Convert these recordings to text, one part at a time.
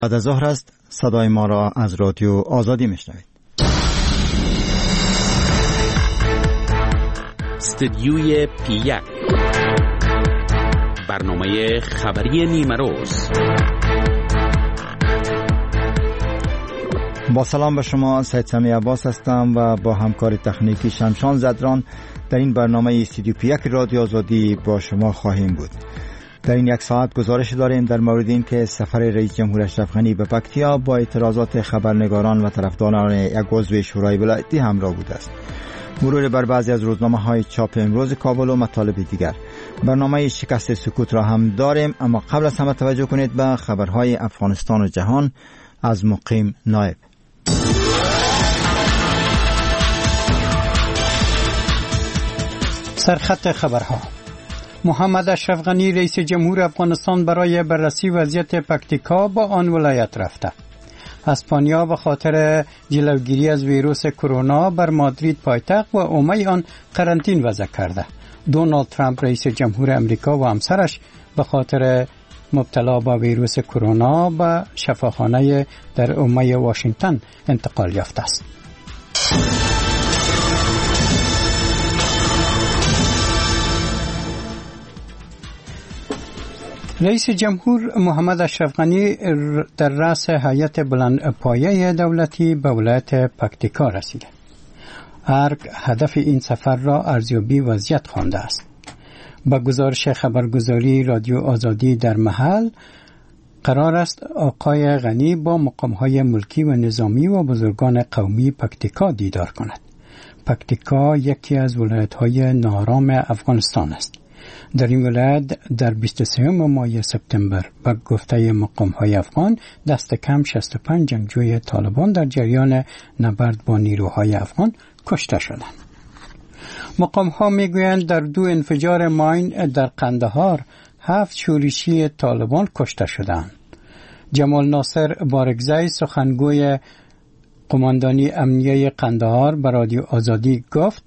بعد از ظهر است. صدای ما را از رادیو آزادی میشنوید. استدیوی پی1 برنامه خبری نیمه روز. با سلام به شما، سید سمی عباس هستم و با همکار تکنیکی شمشان زدران در این برنامه استدیو پی1 رادیو آزادی با شما خواهیم بود. در این یک ساعت گزارش داریم در مورد این که سفر رئیس جمهور اشرف غنی به پکتیا با اعتراضات خبرنگاران و طرفداران یک عضو شورای ولایتی همراه بوده است. مرور بر بعضی از روزنامه‌های چاپ امروز کابل و مطالب دیگر. برنامه شکست سکوت را هم داریم، اما قبل از همه توجه کنید به خبرهای افغانستان و جهان از مقیم نایب. سرخط خبرها. محمد اشرف غنی رئیس جمهور افغانستان برای بررسی وضعیت پکتیکا با آن ولایت رفته. اسپانیا به خاطر جلوگیری از ویروس کرونا بر مادرید پایتخت و عمه آن قرنطین وضع کرده. دونالد ترامپ رئیس جمهور امریکا و همسرش به خاطر مبتلا به ویروس کرونا به شفاخانه در عمه واشنگتن انتقال یافته است. رئیس جمهور محمد اشرف غنی در رأس هیئت بلندپایه دولتی به ولایت پکتیکا رسیده. ارگ هدف این سفر را ارزیابی وضعیت خوانده است. با گزارش خبرگزاری رادیو آزادی در محل قرار است آقای غنی با مقام‌های ملکی و نظامی و بزرگان قومی پکتیکا دیدار کند. پکتیکا یکی از ولایت‌های ناآرام افغانستان است. در این ولایت در 23 ماه سپتامبر به گفته مقام‌های افغان دست کم 65 جنگجوی طالبان در جریان نبرد با نیروهای افغان کشته شدند. مقام‌ها میگویند در 2 انفجار ماین در قندهار 7 شورشی طالبان کشته شدند. جمال ناصر بارگزی سخنگوی قماندانی امنیه قندهار به رادیو آزادی گفت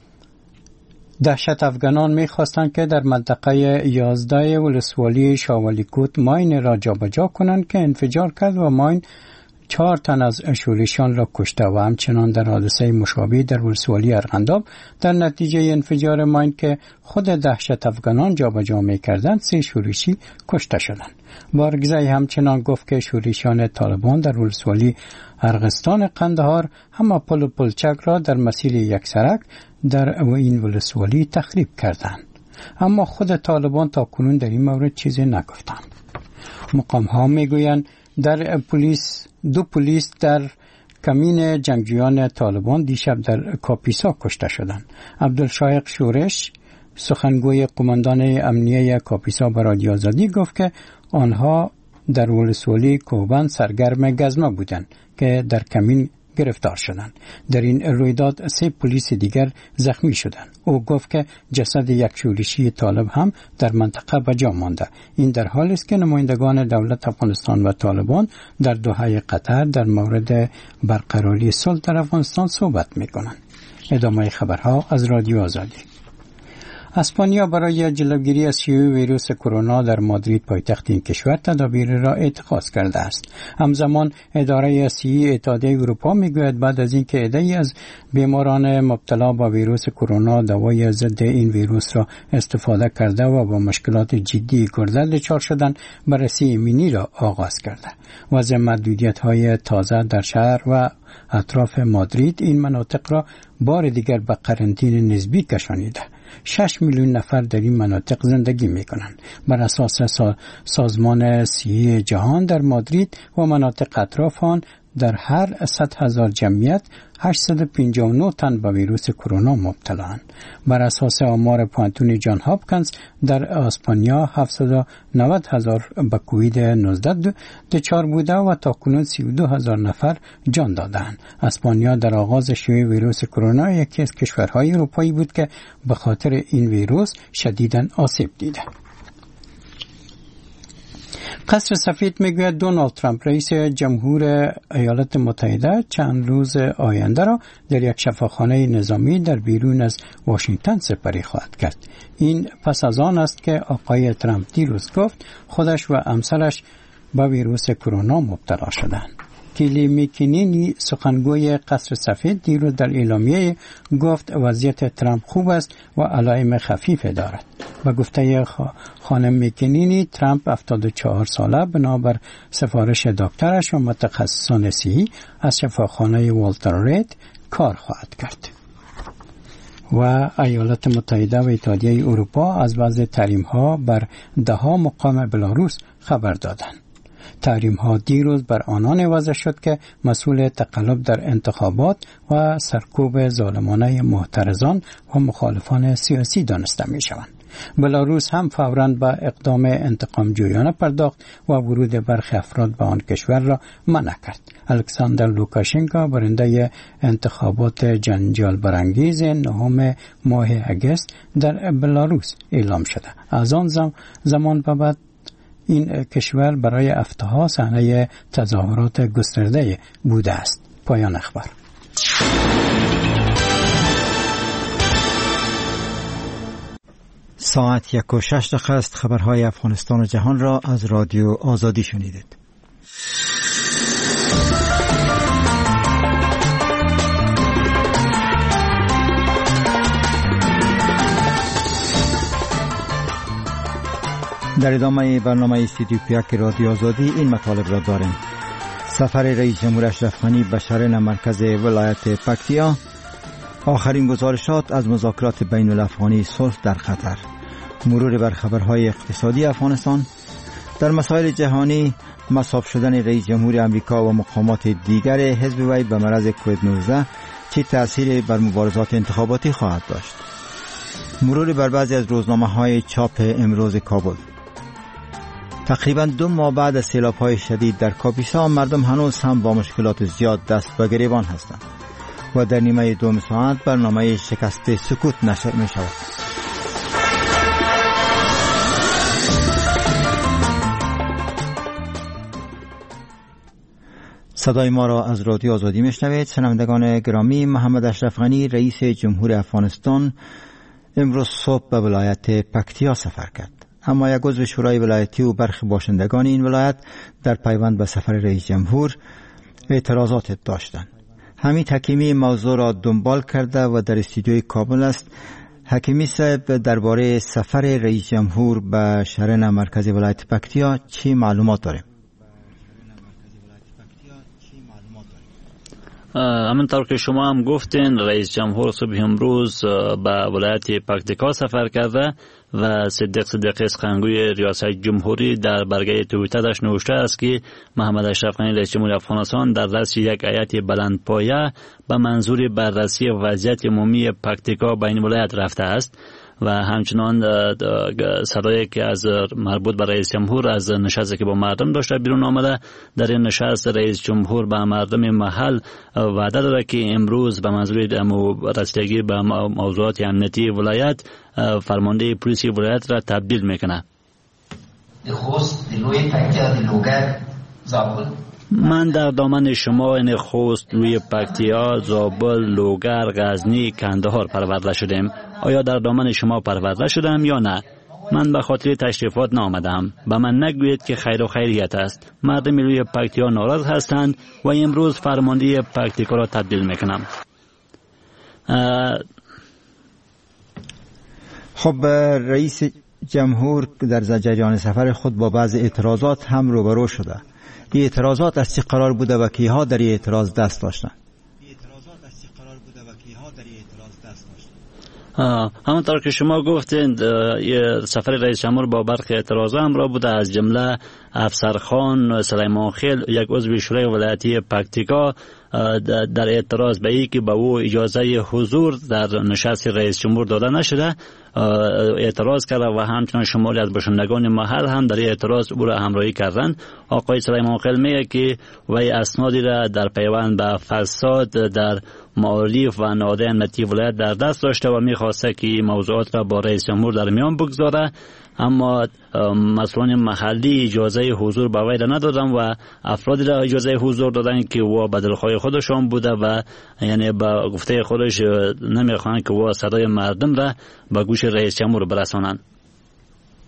دهشت افغانان می‌خواستند که در منطقه 11 ولسوالی شاولیکوت ماین را جابجا کنند که انفجار کرد و ماین 4 تن از شورشیان را کشته و همچنان در حادثه مشابه در ولسوالی ارغنداب در نتیجه انفجار ماین که خود دهشت افغانان جابجا می‌کردند 3 شورشی کشته شدند. بارگزی همچنان گفت که شورشیان طالبان در ولسوالی ارغستان قندهار همه پل و پلچک را در مسیر یک سرک در این ولسوالی تخریب کردند. اما خود طالبان تا کنون در این مورد چیزی نگفتند. مقام‌ها میگویند در دو پلیس در کمین جنگجویان طالبان دیشب در کاپیسا کشته شدند. عبدالشایق شورش سخنگوی قماندان امنیه کاپیسا به رادیو آزادی گفت که آنها در ولسوالی کوبان سرگرم گزمه بودند که در کمین گرفتار شدند. در این رویداد 3 پلیس دیگر زخمی شدند. او گفت که جسد یک شورشی طالب هم در منطقه به جا مانده. این در حالی است که نمایندگان دولت افغانستان و طالبان در دوحه قطر در مورد برقراری صلح در افغانستان صحبت می‌کنند. ادامه خبرها از رادیو آزادی. اسپانیا برای جلوگیری از شیوع ویروس کرونا در مادرید پایتخت این کشور تدابیر را اتخاذ کرده است. همزمان اداره صحی اتحادیه اروپا میگوید بعد از اینکه عده‌ای از بیماران مبتلا به ویروس کرونا دوای ضد این ویروس را استفاده کرده و با مشکلات جدی گرده دچار شدند، بررسی ایمنی را آغاز کرده. وضع محدودیت‌های تازه در شهر و اطراف مادرید این مناطق را بار دیگر به قرنطینه نسبی کشانیده. 6 میلیون نفر در این مناطق زندگی می‌کنند. بر اساس سازمان صحی جهان در مادرید و مناطق اطراف آن در هر 100,000 جمعیت 859 تن به ویروس کرونا مبتلااند. بر اساس آمار پانتون جان هاپکینز در اسپانیا 790,000 به کووید 19 دچار بوده و تاکنون 32,000 نفر جان دادند. اسپانیا در آغاز شیوع ویروس کرونا یکی از کشورهای اروپایی بود که به خاطر این ویروس شدیداً آسیب دیده. قصر سفید میگوید دونالد ترامپ رئیس جمهور ایالات متحده چند روز آینده را در یک شفاخانه نظامی در بیرون از واشنگتن سپری خواهد کرد. این پس از آن است که آقای ترامپ دیروز گفت خودش و همسرش به ویروس کرونا مبتلا شدند. کیلی میکنینی سخنگوی قصر سفید دیروز در اعلامیه گفت وضعیت ترامپ خوب است و علائم خفیف دارد. به گفته خانم میکنینی ترامپ 74 ساله بنابر سفارش دکترش و متخصصان صحی از شفاخانه والتر رید کار خواهد کرد. و ایالات متحده و اتحادیه اروپا از وضع تحریم‌ها بر 10 مقام بلاروس خبر دادند. تحریم‌ها دیروز بر آنان وضع شد که مسئول تقلب در انتخابات و سرکوب ظالمانه معترضان و مخالفان سیاسی دانسته می‌شوند. بلاروس هم فوراً به اقدام انتقام جویانه پرداخت و ورود برخی افراد به آن کشور را منع کرد. الکساندر لوکاشنکو برنده انتخابات جنجال برانگیز 9 ماه اگست در بلاروس اعلام شده. از آن زمان به بعد این کشور برای هفته‌ها صحنه تظاهرات گسترده بوده است. پایان اخبار. ساعت 1:06 است. خبرهای افغانستان و جهان را از رادیو آزادی شنیدید. در ادامه برنامه استودیو پیک رادیو آزادی این مطالب را داریم. سفر رئیس جمهور اشرف غنی به شرن مرکز ولایت پکتیا، آخرین گزارشات از مذاکرات بین الافغانی صلح در خطر، مرور بر خبرهای اقتصادی افغانستان، در مسائل جهانی مصاب شدن رئیس جمهور امریکا و مقامات دیگر حزب وی به مرض کووید 19 چه تأثیری بر مبارزات انتخاباتی خواهد داشت، مرور بر بعضی از روزنامه‌های چاپ امروز کابل. تقریباً 2 ماه بعد از سیلاب‌های شدید در کاپیسا مردم هنوز هم با مشکلات زیاد دست به گریبان هستند و در نیمه دوم ساعت برنامه شکست سکوت نشر می شود. صدای ما را از رادیو آزادی میشنوید. شنوندگان گرامی، محمد اشرف غنی رئیس جمهور افغانستان امروز صبح به ولایت پکتیا سفر کرد. اما یک عضو شورای ولایتی و برخی باشندگان این ولایت در پیوند به سفر رئیس جمهور اعتراضات داشتند. حمید حکیمی موضوع را دنبال کرده و در استودیوی کابل است. حکیمی صاحب، درباره سفر رئیس جمهور به شرن مرکز ولایت پکتیا چی معلومات داریم؟ همونطور که شما هم گفتین، رئیس جمهور صبح امروز به ولایت پکتیکا سفر کرده و صدیق اسخانگوی ریاست جمهوری در برگه توییترش نوشته است که محمد اشرف غنی رئیس جمهور افغانستان در رأس یک هیئت بلندپایه به منظور بررسی وضعیت عمومی پکتیکا به این ولایت رفته است و همچنان صدایی که از مربوط به رئیس جمهور از نشستی که با مردم داشته بیرون آمده. در این نشست رئیس جمهور به مردم محل وعده داده که امروز به منظور رسیدگی به موضوعات امنیتی ولایت فرمانده پلیس ولایت را تبدیل میکنه. من در دامن شما این خوست، لوی پکتیا، زابل، لوگر، غزنی، کندهار پرورده شدیم. آیا در دامن شما پرورده شدم یا نه؟ من به خاطر تشریفات نآمدم. به من نگویید که خیر و خیریت است. مردم لوی پکتیا ناراض هستند و امروز فرمانده پکتیکا را تبدیل میکنم. خب، رئیس جمهور در جریان سفر خود با بعض اعتراضات هم روبرو شده. این اعتراضات از چه قرار بوده و کیها در این اعتراض دست داشتند؟ همونطور که شما گفتید، سفر رئیس جمهور با برخی اعتراضات همراه بوده، از جمله افسرخان سلیمان خیل، یک عضو شورای ولایتی پکتیکا، در اعتراض به این که به او اجازه حضور در نشست رئیس جمهور داده نشده اعتراض کرده و همچنان شماری از باشندگان محل هم در اعتراض او را همراهی کردند. آقای سلیمان خیل میگه که وی اسنادی را در پیوند به فساد در معارف و نهادهای امنیتی ولایت در دست داشته و میخواسته که موضوعات را با رئیس جمهور در میان بگذاره، اما مسئولان محلی اجازه حضور به وی ندادن و افرادی را اجازه حضور دادن که او به دلخواه خودشان بوده و یعنی به گفته خودش نمیخوان که او صدای مردم را به گوش رئیس جمهور برسانند.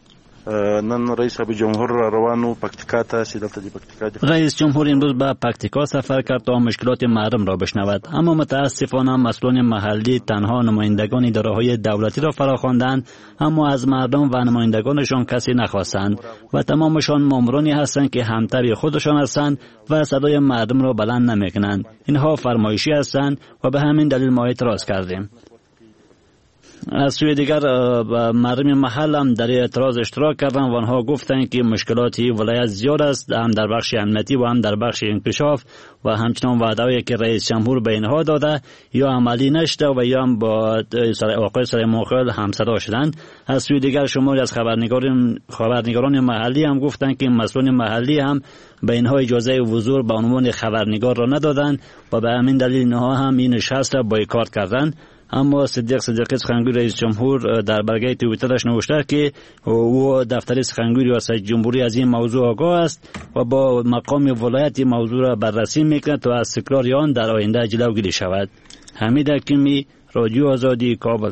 نن رئیس جمهور روانو پکتیکا ته سیدلته دی پکتیکا. رئیس جمهور امروز به پکتیکا سفر کرد تا مشکلات مردم را بشنود، اما متاسفانه مسئولان محلی تنها نمایندگان اداره‌های دولتی را فراخواندند، اما از مردم و نمایندگانشان کسی نخواستند و تمامشان مامورانی هستند که همتای خودشان هستند و صدای مردم را بلند نمی‌کنند. اینها فرمایشی هستند و به همین دلیل ما اعتراض کردیم. از سوی دیگر مردم محل هم در اعتراض اشتراک کردند و آنها گفتند که مشکلاتی ولایت زیاد است، هم در بخش امنیتی و هم در بخش انکشاف و همچنان وعده‌ای که رئیس جمهور به اینها داده یا عملی نشده و یا هم با آقای سلیمان خیل همصدا شدند. از سوی دیگر شماری از خبرنگاران محلی هم گفتند که مسئولان محلی هم به اینها اجازه حضور به عنوان خبرنگار را ندادند و به همین دلیل اینها هم این نشست را بایکاٹ کردند. اما صدیق صدیقی سخنگوی رئیس جمهور در برگه توییترش نوشته که او دفتر سخنگوی ریاست جمهوری از این موضوع آگاه است و با مقام ولایت موضوع را بررسی میکند تا از تکرار آن در آینده جلوگیری شود. حمید حکیمی، رادیو آزادی، کابل.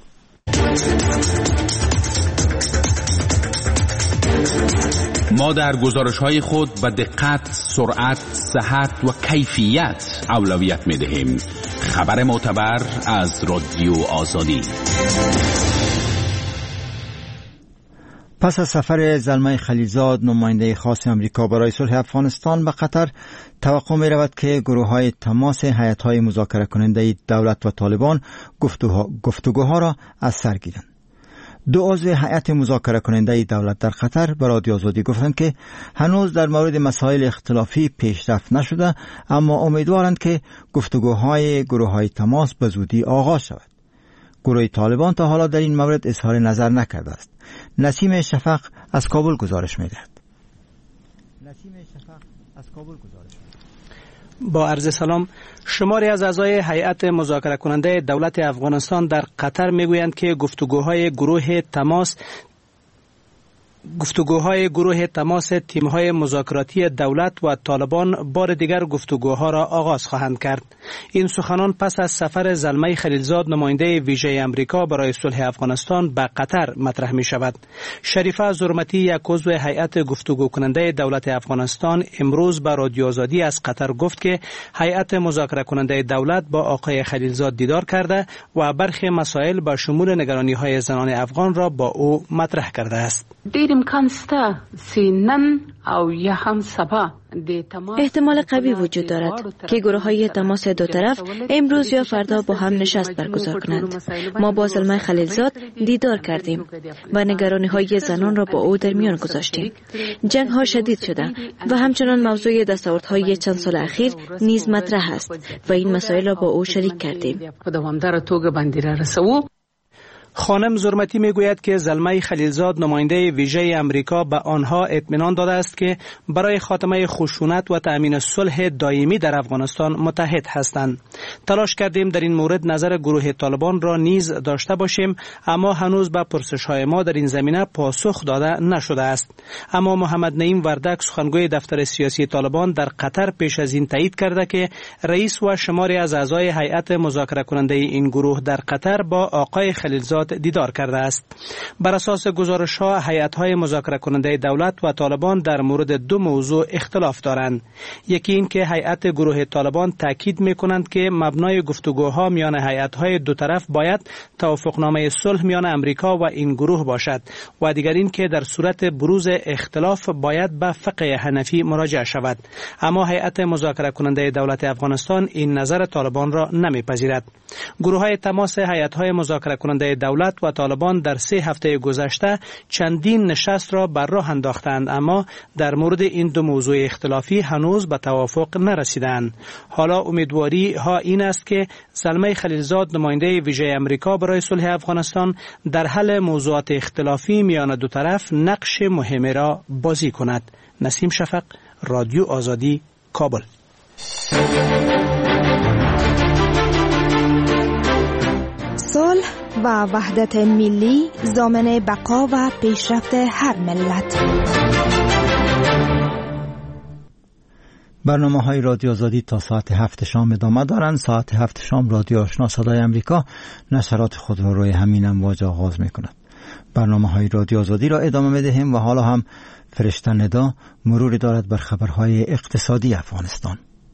ما در گزارش‌های خود به دقت، سرعت، صحت و کیفیت اولویت می‌دهیم. خبر معتبر از رادیو آزادی. پس از سفر زلمه خلیلزاد نماینده خاص امریکا برای صلح افغانستان به قطر، توقع می رود که گروه‌های تماس هیئت‌های مذاکره کننده دولت و طالبان گفتگوها را از سر گیرند. دو عضو هیئت مذاکره کننده دولت در قطر به رادیو آزادی گفتند که هنوز در مورد مسائل اختلافی پیشرفت نشده، اما امیدوارند که گفتگوهای گروه‌های تماس به زودی آغاز شود. گروه طالبان تا حالا در این مورد اظهار نظر نکرده است. نسیم شفق از کابل گزارش می‌دهد. با عرض سلام، شماری از اعضای هیئت مذاکره کننده دولت افغانستان در قطر میگویند که گفتگوهای گروه تماس تیم‌های مذاکراتی دولت و طالبان بار دیگر گفتگوها را آغاز خواهند کرد. این سخنان پس از سفر زلمه خلیلزاد نماینده ویژه امریکا برای صلح افغانستان به قطر مطرح می شود. شریفه زرمتی، یک عضو هیئت گفتگو کننده دولت افغانستان، امروز به رادیو آزادی از قطر گفت که هیئت مذاکره کننده دولت با آقای خلیلزاد دیدار کرده و برخی مسائل با شمول نگرانی‌های زنان افغان را با او مطرح کرده است. احتمال قوی وجود دارد که گروه‌های تماس دو طرف امروز یا فردا با هم نشست برگزار کنند. ما با زلمه خلیلزاد دیدار کردیم و نگرانی‌های زنان را با او در میان گذاشتیم. جنگ‌ها شدید شده و همچنان موضوع دستاوردهای چند سال اخیر نیز مطرح است و این مسائل را با او شریک کردیم. خانم زرمتی میگوید که زلمه خلیلزاد نماینده ویژه امریکا به آنها اطمینان داده است که برای خاتمه خشونت و تأمین صلح دائمی در افغانستان متحد هستند. تلاش کردیم در این مورد نظر گروه طالبان را نیز داشته باشیم، اما هنوز به پرسش‌های ما در این زمینه پاسخ داده نشده است. اما محمد نعیم وردک، سخنگوی دفتر سیاسی طالبان در قطر، پیش از این تایید کرده که رئیس و شماری از اعضای هیئت مذاکره کننده این گروه در قطر با آقای خلیلزاد دیدار کرده است. بر اساس گزارش‌ها، هیئت‌های مذاکره کننده دولت و طالبان در مورد دو موضوع اختلاف دارند. یکی این که هیئت گروه طالبان تاکید می‌کنند که مبنای گفتگوها میان هیئت‌های دو طرف باید توافقنامه صلح میان امریکا و این گروه باشد و دیگر این که در صورت بروز اختلاف باید به فقه حنفی مراجعه شود. اما هیئت مذاکره کننده دولت افغانستان این نظر طالبان را نمی‌پذیرد. گروه‌های تماس هیئت‌های مذاکره کننده دولت و طالبان در 3 هفته گذشته چندین نشست را بر راه انداختند، اما در مورد این دو موضوع اختلافی هنوز به توافق نرسیدند. حالا امیدواری ها این است که زلمه خلیلزاد نماینده ویژه امریکا برای صلح افغانستان در حل موضوعات اختلافی میان دو طرف نقش مهمی را بازی کند. نسیم شفق، رادیو آزادی، کابل. صلح و وحدت ملی ضامن بقا و پیشرفت هر ملت. برنامه‌های رادیو آزادی تا ساعت 7 شام ادامه دارند. ساعت 7 شام رادیو آشنا صدای امریکا نشرات خود را روی همین امواج آغاز می‌کند. برنامه‌های رادیو آزادی را ادامه می‌دهیم و حالا هم فرشته ندا مروری دارد بر خبرهای اقتصادی افغانستان.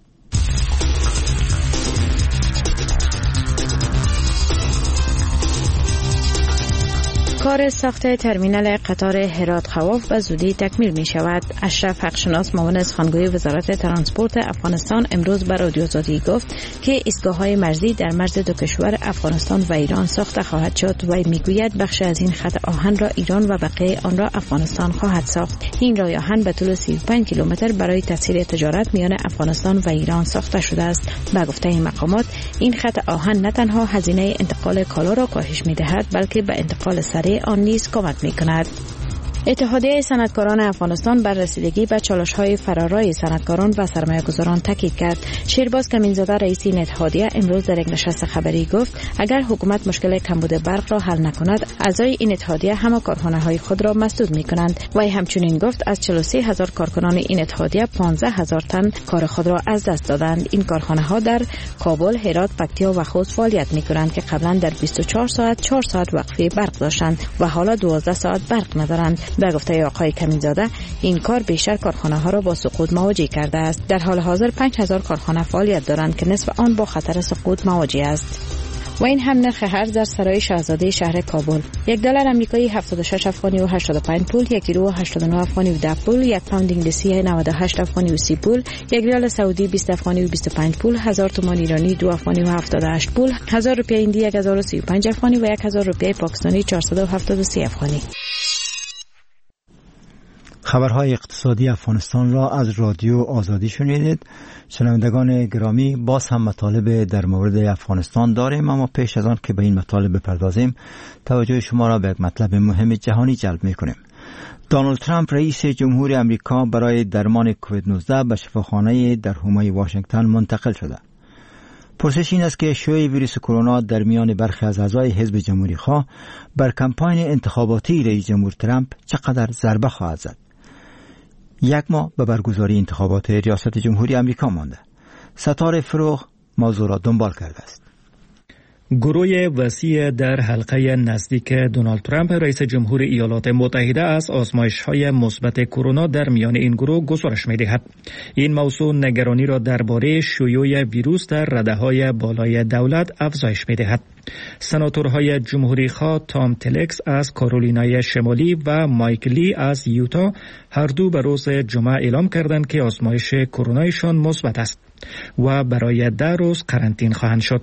کار ساخت ترمینال قطار هرات خواف به زودی تکمیل می شود. اشرف حقشناس معاون سخنگوی وزارت ترانسپورت افغانستان امروز به رادیو آزادی گفت که ایستگاه‌های مرزی در مرز دو کشور افغانستان و ایران ساخته خواهد شد و میگوید بخش از این خط آهن را ایران و بقیه آن را افغانستان خواهد ساخت. این راه آهن به طول 35 کیلومتر برای تسهیل تجارت میان افغانستان و ایران ساخته شده است. به گفته این مقامات این خط آهن نه تنها هزینه انتقال کالا را کاهش می‌دهد بلکه به انتقال سریع آن نیز کمک می‌کند. اتحادیه صنعتکاران افغانستان بر رسیدگی به چالش‌های فرارای صنعتکاران و سرمایه‌گذاران تاکید کرد. شیرباز کمین‌زاده رئیس این اتحادیه امروز در یک نشست خبری گفت اگر حکومت مشکل کمبود برق را حل نکند اعضای این اتحادیه همه کارخانه‌های خود را مسدود می‌کنند. و همچنین گفت از 43,000 کارکنان این اتحادیه 15,000 تن کار خود را از دست دادند. این کارخانه‌ها در کابل، هرات، پکتیا و خوست فعالیت می‌کنند که قبلا در 24 ساعت 4 ساعت وقفه برق داشتند و حالا 12 ساعت برق ندارند. به گفته آقای کمین‌زاده این کار بیشتر کارخانه ها را با سقوط مواجه کرده است. در حال حاضر 5,000 کارخانه فعالیت دارند که نصف آن با خطر سقوط مواجه است. و این هم نرخ ارز در سرای شاهزاده شهر کابل. $1 آمریکایی 76 افغانی و 85 پول، 1 یورو 89 افغانی و 10 پول، 1 پوند انگلیسی 98 افغانی و 30 پول، 1 ریال سعودی 20 افغانی و 25 پول، 1000 تومان ایرانی 2 افغانی و 78 پول، 1000 روپیه هندی 1035 افغانی و 1000 روپیه پاکستانی 473 افغانی. خبرهای اقتصادی افغانستان را از رادیو آزادی شنیدید. شنوندگان گرامی، باز هم مطالب در مورد افغانستان داریم، اما پیش از آن که به این مطالب بپردازیم توجه شما را به یک مطلب مهم جهانی جلب می‌کنیم. دونالد ترامپ رئیس جمهور امریکا برای درمان کووید 19 به شفاخانه در حومه واشنگتن منتقل شده. پرسش این است که شیوع ویروس کرونا در میان برخی از اعضای حزب جمهوری‌خواه بر کمپاین انتخاباتی رئیس جمهور ترامپ چقدر ضربه خواهد زد. 1 ماه به برگزاری انتخابات ریاست جمهوری امریکا مانده. ستاره فروغ موضوع را دنبال کرده است. گروه وسیع در حلقه نزدیک دونالد ترامپ رئیس جمهور ایالات متحده از آزمایش‌های مثبت کرونا در میان این گروه گزارش می‌دهد. این موضوع نگرانی را درباره شیوع ویروس در رده‌های بالای دولت افزایش می‌دهد. سناتورهای جمهوری‌خواه تام تلکس از کارولینای شمالی و مایک لی از یوتا هر دو به روز جمعه اعلام کردند که آزمایش کرونایشان مثبت است و برای 10 روز قرنطینه خواهند شد.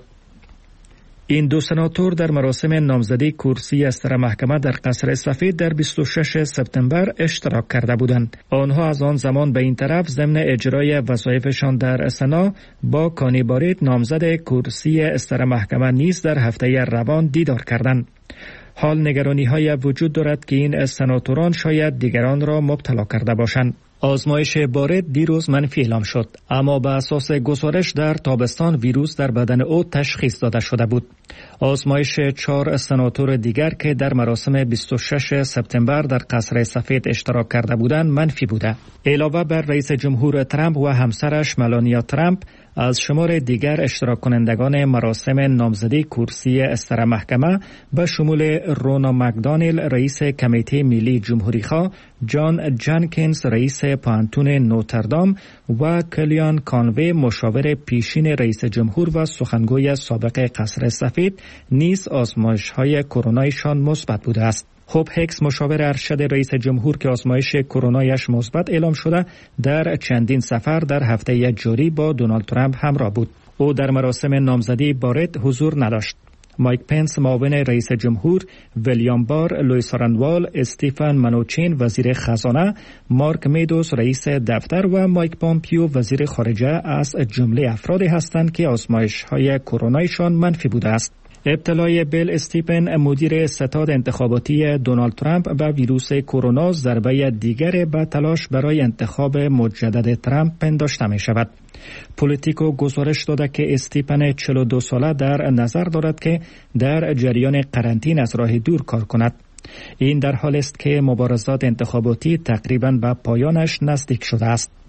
این دو سناتور در مراسم نامزدی کرسی استر محکمه در قصر سفید در 26 سپتامبر اشتراک کرده بودند. آنها از آن زمان به این طرف ضمن اجرای وظایفشان در سنا با کانی بارید نامزد کرسی استر محکمه نیز در هفته روان دیدار کردند. حال نگرانی‌های وجود دارد که این سناتوران شاید دیگران را مبتلا کرده باشند. آزمایش بارد دیروز منفی اعلام شد، اما به اساس گزارش در تابستان ویروس در بدن او تشخیص داده شده بود. آزمایش 4 سناتور دیگر که در مراسم 26 سپتامبر در قصر سفید اشتراک کرده بودند منفی بوده. علاوه بر رئیس جمهور ترامپ و همسرش ملانیا ترامپ، از شمار دیگر اشتراک کنندگان مراسم نامزدی کرسی استر محکمه به شمول رونا مکدانیل رئیس کمیته ملی جمهوری‌خواه، جان جانکینز رئیس پانتون نوتردام و کلیان کانوی مشاور پیشین رئیس جمهور و سخنگوی سابق قصر سفید نیز آزمایش‌های کرونایشان مثبت بوده است. خوب هکس مشاور ارشد رئیس جمهور که آزمایش کرونایش مثبت اعلام شده در چندین سفر در هفته جاری با دونالد ترامپ همراه بود. او در مراسم نامزدی بارد حضور نداشت. مایک پنس معاون رئیس جمهور، ویلیام بار، لوئیس راندوال، استیفن منوچین وزیر خزانه، مارک میدوز رئیس دفتر و مایک پامپیو وزیر خارجه از جمله افرادی هستند که آزمایش‌های کرونایشان منفی بوده است. ابتلای بیل استیپن مدیر ستاد انتخاباتی دونالد ترامپ به ویروس کرونا ضربه دیگر به تلاش برای انتخاب مجدد ترامپ پنداشته می شود. پولیتیکو گزارش داده که استیپن 42 ساله در نظر دارد که در جریان قرنطینه از راه دور کار کند. این در حالی است که مبارزات انتخاباتی تقریباً به پایانش نزدیک شده است.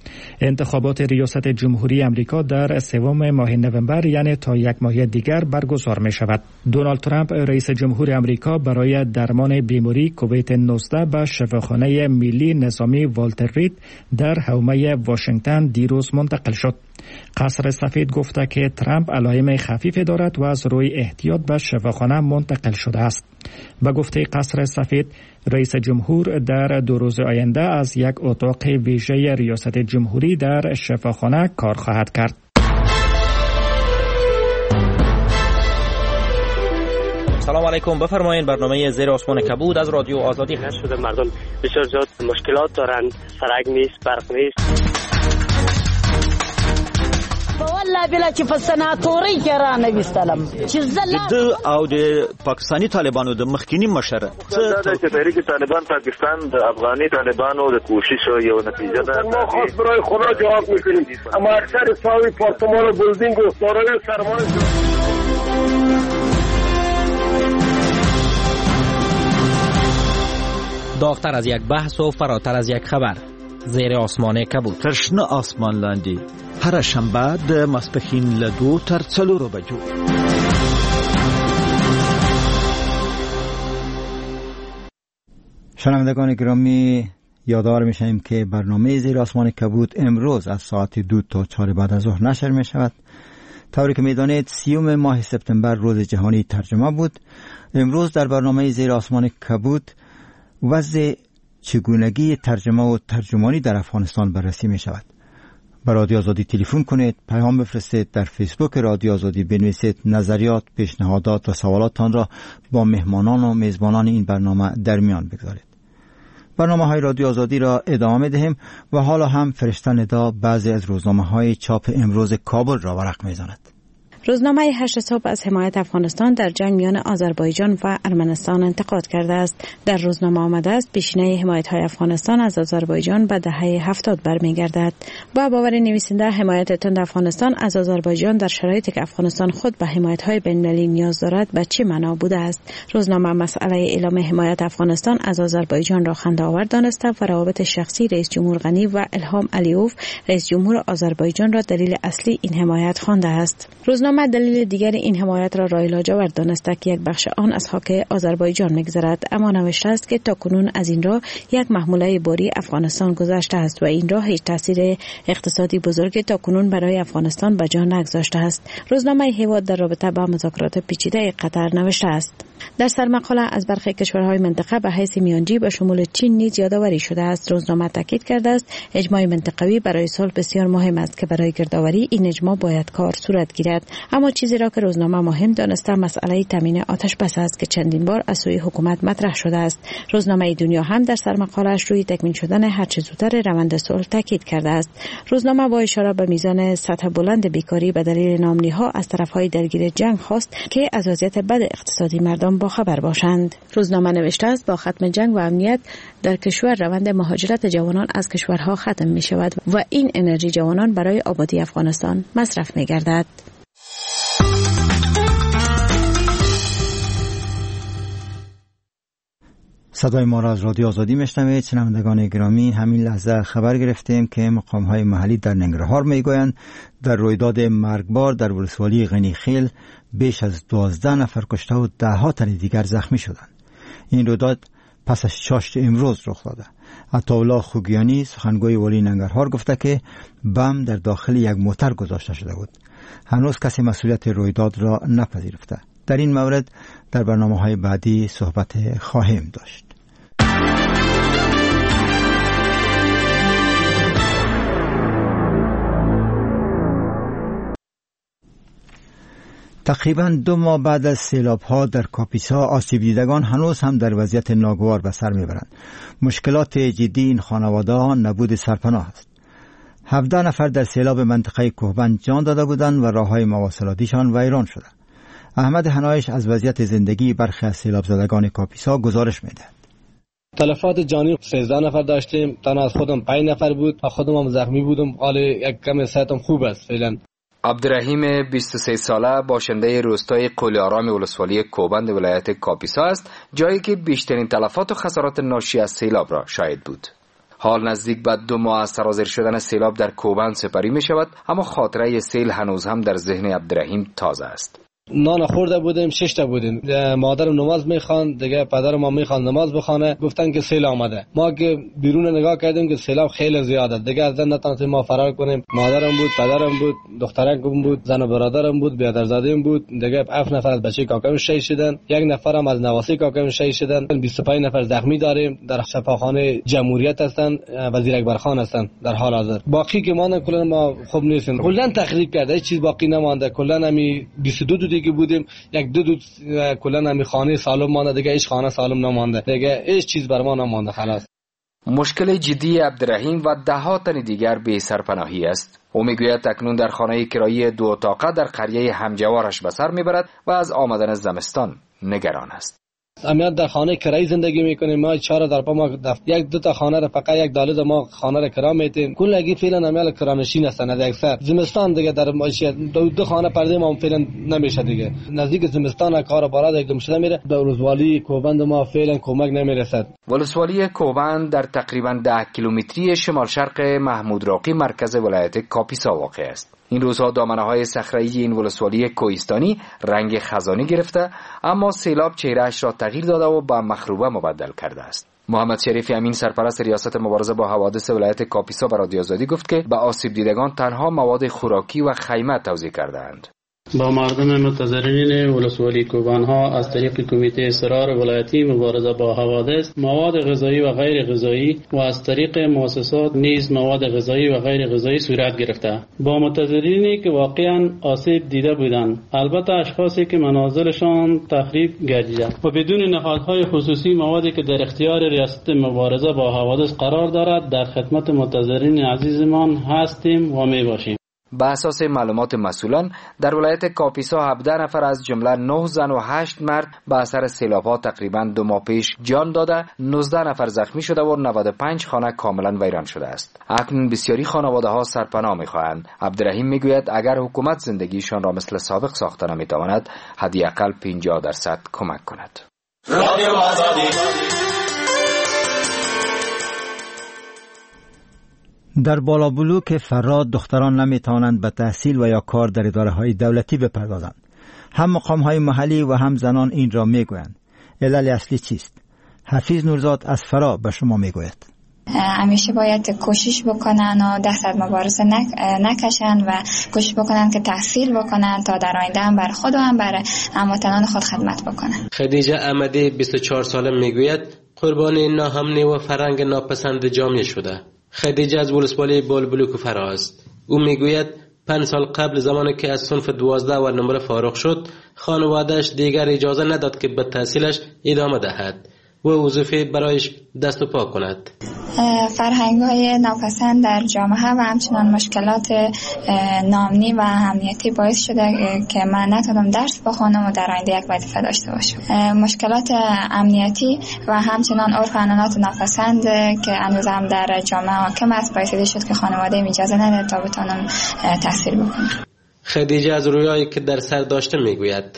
انتخابات ریاست جمهوری امریکا در 3 ماه نوامبر یعنی تا 1 ماه دیگر برگزار می شود. دونالد ترامپ رئیس جمهور امریکا برای درمان بیماری کووید 19 به شفاخانه ملی نظامی والتر رید در حومه واشنگتن دیروز منتقل شد. قصر سفید گفته که ترامپ علائم خفیف دارد و از روی احتیاط به شفاخانه منتقل شده است. به گفته قصر سفید، رئیس جمهور در 2 روز آینده از یک اتاق ویژه ریاست جمهوری در شفاخانه کار خواهد کرد. سلام علیکم، بفرمایید. برنامه زیر آسمان کبود از رادیو آزادی هست. شده مردم بسیار زیاد مشکلات دارند، سرک نیست، برق نیست. والله بلا چې په سناتوري کې را نه وستلم چې د او د پاکستانی طالبانو د مخکینی مشره چې تحریک طالبان پاکستان د افغاني طالبانو د کوشش یو نتیجه ده. ما خاص برای خدا جواب میکنیم، اما اکثر ساوی پارتمان و بلدینگ و دارای سرمایه داغتر از یک بحث و فراتر از یک خبر. زیر آسمان کبود. تشنه آسمان لاندی هر شنبه د ماسپښین له 2 تر 4 بجو. شنوندگان گرامی، یادآور میشیم که برنامه زیر آسمان کبود امروز از ساعت 2 تا 4 بعد از ظهر نشر می شود. طوری که میدانید 30 ماه سپتامبر روز جهانی ترجمه بود. امروز در برنامه زیر آسمان کبود وضع چگونگی ترجمه و ترجمانی در افغانستان بررسی می شود. به رادیو آزادی تلفن کنید، پیام بفرستید، در فیسبوک رادیو آزادی بنویسید، نظریات، پیشنهادات و سوالاتتان را با مهمانان و میزبانان این برنامه در میان بگذارید. برنامه های رادیو آزادی را ادامه دهیم و حالا هم فرشته ندا بعضی از روزنامه های چاپ امروز کابل را ورق میزند. روزنامه 8 صبح از حمایت افغانستان در جنگ میان آذربایجان و ارمنستان انتقاد کرده است. در روزنامه آمده است پیشینه حمایت‌های افغانستان از آذربایجان به دهه 70 برمیگردد. با باور نویسنده، حمایت تند افغانستان از آذربایجان در شرایطی که افغانستان خود به حمایت‌های بین‌المللی نیاز دارد به چه معنا بوده است؟ روزنامه مسئله اعلام حمایت افغانستان از آذربایجان را خنده‌آور دانسته و روابط شخصی رئیس جمهور غنی و الهام علیوف رئیس جمهور آذربایجان را دلیل اصلی این حمایت خوانده است. روزنامه دلیل دیگر این حمایت را رایج آور دانسته که یک بخش آن از خاک آذربایجان می‌گذرد، اما نوشته است که تاکنون از این راه یک محموله باری افغانستان گذشته است و این راه هیچ تاثیر اقتصادی بزرگی تاکنون برای افغانستان به جا نگذاشته است. روزنامه هیواد در رابطه با مذاکرات پیچیده قطر نوشته است. در سرمقاله از برخی کشورهای منطقه به حیث میانجی به شمول چین نیز یادآوری شده است. روزنامه تاکید کرده است اجماع منطقوی برای صلح بسیار مهم است که برای گردآوری این اجماع باید کار صورت گیرد. اما چیزی را که روزنامه مهم دانسته مسئله تامین آتش بس است که چندین بار از سوی حکومت مطرح شده است. روزنامه دنیا هم در سرمقاله‌اش روی تکمیل شدن هر چه زودتر روند صلح تاکید کرده است. روزنامه با اشاره به میزان سطح بلند بیکاری به دلیل ناامنی‌ها از طرف‌های درگیر جنگ خواست که از وضعیت بد اقتصادی مردم باخبر باشند. روزنامه نوشته است با ختم جنگ و امنیت در کشور روند مهاجرت جوانان از کشورها ختم می شود و این انرژی جوانان برای آبادی افغانستان مصرف می گردد. صدای ما را از رادیو آزادی میشنوید. شنوندگان گرامی، همین لحظه خبر گرفتیم که مقام‌های محلی در ننگرهار میگویند در رویداد مرگبار در ولسوالی غنیخیل بیش از 12 نفر کشته و 10 تن دیگر زخمی شدند. این رویداد پس از چاشت امروز رخ داده. عطاالله خوگیانی سخنگوی والی ننگرهار گفته که بم در داخل یک موتر گذاشته شده بود. هنوز کسی مسئولیت رویداد را نپذیرفته. در این مورد در برنامه‌های بعدی صحبت خواهیم داشت. تقریباً 2 ماه بعد از سیلاب‌ها در کاپیسا، آسیب دیدگان هنوز هم در وضعیت ناگوار به سر میبرند. مشکلات جدی این خانواده‌ها نبود سرپناه است. 17 نفر در سیلاب منطقه کوهبند جان داده بودند و راه‌های مواصلاتیشان ویران شده. احمد حنایش از وضعیت زندگی برخی از سیلاب زدگان کاپیسا گزارش می‌دهد. تلفات جانی 13 نفر داشتیم، تنها از خودم 5 نفر بود و خودم هم زخمی بودم. حال یک کم صحتم خوب است فعلا. عبدالرحیم 23 ساله باشنده روستای قلی آرام ولسوالی کوهبند ولایت کاپیسا است، جایی که بیشترین تلفات و خسارات ناشی از سیلاب را شاهد بود. حال نزدیک به 2 ماه از سرازیر شدن سیلاب در کوبند سپری می شود، اما خاطره سیل هنوز هم در ذهن عبدالرحیم تازه است. نان خورده بودیم، 6 تا بودیم. مادرم نماز میخواند، دیگه پدرم ما میخواند نماز بخونه. گفتن که سیل آمده. ما که بیرون نگاه کردیم که سیلاب خیلی زیاده، دیگه از نتونستیم ما فرار کنیم. مادرم بود، پدرم بود، دخترم بود، زن و برادرم بود، برادرزاده‌ام بود. دیگه 7 نفر از بچه کاکام شهید شدن، 1 نفرم از نواسی کاکام شهید شدن. 25 نفر زخمی داریم، در شفاخانه جمهوریت هستن، وزیر اکبرخان هستن در حال حاضر. باقی که کلا ما خوب نیستیم. کلا تخریب کرده، هیچ چیز باقی نمانده. کلا همین 22 دیگه بودیم، 1-2 کلا همین خانه سالم مانده، دیگه هیچ خانه سالم نمانده، دیگه هیچ چیز بر ما نمانده خلاص. مشکل جدی عبدالرحیم و 10 تن دیگر به سرپناهی است. او میگوید اکنون در خانه کرایی 2 اتاقه در قریه همجوارش به سر میبرد و از آمدن زمستان نگران است. امیت در خانه کرایی زندگی میکنیم. ما 4 در پا ما 1-2 تا خانه را فقط 1 دالز ما خانه را کرا میتیم. کلگی فعلا امیت کرانشین هستن از اکثر. زمستان دیگه در 2 خانه پرده ما فعلا نمیشه دیگه. نزدیک زمستان کار باراد یکدم شده میره. در ولسوالی کوبند ما فعلا کمک نمیرسد. ولسوالی کوبند در تقریبا 10 کیلومتری شمال شرق محمود راقی مرکز ولایت کاپیسا واقع است. این روزها دامنه‌های صخره‌ای این ولسوالی کوهستانی رنگ خزانی گرفته، اما سیلاب چهره‌اش را تغییر داده و به مخروبه مبدل کرده است. محمد شریف امین سرپرست ریاست مبارزه با حوادث ولایت کاپیسا به رادیو آزادی گفت که به آسیب دیدگان تنها مواد خوراکی و خیمه توزیع کردند. با مردم متضررین ولسوالی کوبان ها از طریق کمیته اصرار ولایتی مبارزه با حوادث مواد غذایی و غیر غذایی و از طریق مؤسسات نیز مواد غذایی و غیر غذایی صورت گرفته. با متضررینی که واقعا آسیب دیده بودند، البته اشخاصی که منازلشان تخریب گردیده و بدون نهادهای خصوصی موادی که در اختیار ریاست مبارزه با حوادث قرار دارد در خدمت متضررین عزیزمان هستیم و می باشیم. به اساس معلومات مسئولان در ولایت کاپیسا 17 نفر از جمله 9 زن و 8 مرد به اثر سیلاب‌ها تقریباً 2 ماه پیش جان داده، 19 نفر زخمی شده و 95 خانه کاملا ویران شده است. اکنون بسیاری خانواده‌ها سرپناه می‌خواهند. عبدالرحیم میگوید اگر حکومت زندگیشان را مثل سابق ساخته نمی‌تواند، حداقل 50% کمک کند. در بالابلوک فراد دختران نمیتوانند به تحصیل و یا کار در اداره‌های دولتی بپردازند. هم مقام‌های محلی و هم زنان این را میگویند. علل اصلی چیست؟ حفیظ نورزاد از فرا به شما میگوید. همیشه باید کوشش بکنن و دست از مبارزه نکشن و کوشش بکنن که تحصیل بکنن تا در آینده هم بر خود و هم بر هموطنان خود خدمت بکنن. خدیجه احمدی 24 ساله میگوید قربانی ناامنی و فرهنگ ناپسند جامعه شده. خدیجه از ولسوالی بالبلوک فرا است. او میگوید 5 سال قبل زمانی که از صنف 12 و نمره فارغ شد، خانواده‌اش دیگر اجازه نداد که به تحصیلش ادامه دهد و وظیفه برایش دست و پا کند. فرهنگ‌های ناپسند در جامعه و همچنان مشکلات ناامنی و امنیتی باعث شده که من نتونم درس بخونم و در آینده یک وظیفه داشته باشم. مشکلات امنیتی و همچنان عرف و عنعنات ناپسند که هنوز هم در جامعه حاکم است باعث شد که خانواده اجازه نده تا بتونم تحصیل بکنم. خدیجه از رویایی که در سر داشته میگوید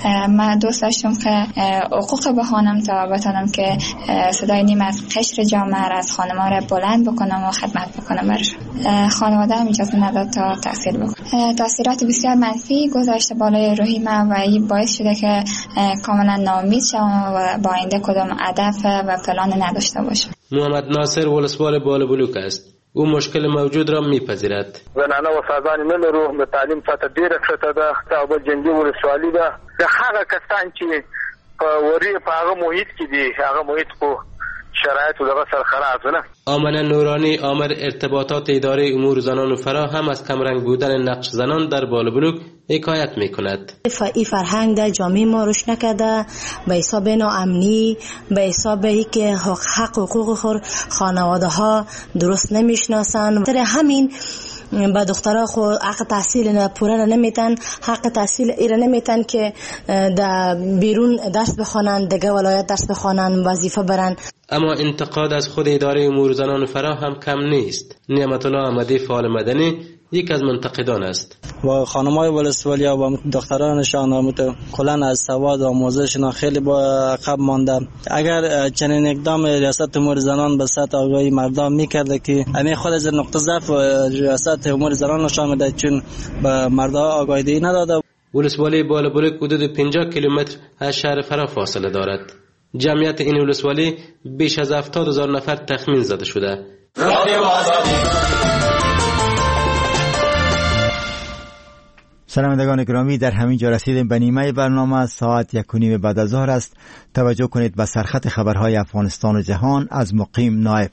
من دوست داشتم که حقوق بخونم تا بتونم که صدای نیم از قشر جامعه را از خانم‌ها را بلند بکنم و خدمت بکنم برشون. خانواده هم اجازه نداد تا تحصیل بکنم. تاثیرات بسیار منفی گذاشته بالای روحی من و این باعث شده که کاملا ناامید شوم و با آینده کدام هدف و پلان نداشته باشم. محمد ناصر ولسوال بالبلوک است. او مشکل موجود را میپذیرد. زنانه و سازانی نلرو به تعلیم سطح ډیره ښکته ده. دا جنګي ولسوالي ده. د هغه کسان چې په وری په هغه محیط کې دي هغه محیط خو شرایط دغه سره خراب نه. آمنه نورانی آمر ارتباطات اداره امور زنان و فرا هم از کمرنگ بودن نقش زنان در بالبلوک حکایت میکند. این فرهنگ در جامعه ما روش نکرده به حساب ناامنی، به حساب که حق حقوق خانواده ها درست نمیشناسن. در همین با دخترها خو حق تحصیل پوره نمیتن، حق تحصیل ایره نمیتن که در بیرون درس بخونن، دیگه ولایت درس بخونن، وظیفه برن. اما انتقاد از خود اداره امور زنان و فرا هم کم نیست. نعمت الله احمدی فعال مدنی یک از منتقدان است. و خانمای ولسوالی و دخترانشان کلا از سواد و آموزششان خیلی با عقب مانده. اگر چنین اقدام ریاست امور زنان به سطح آگاهی مردم میکرده که همین خود از نقطه ضعف ریاست امور زنان نشان میده، چون به مردم آگاهی دهی نداده. ولسوالی بالابلوک حدود 50 کیلومتر از شهر فرا فاصله دارد. جمعیت این ولسوالی بیش از 70,000 نفر تخمین زده شده. رادیو آزادی. شنوندگان گرامی، در همین جا رسیدیم به نیمه برنامه. ساعت 1:30 بعد از ظهر است. توجه کنید به سرخط خبرهای افغانستان و جهان از مقیم نایب.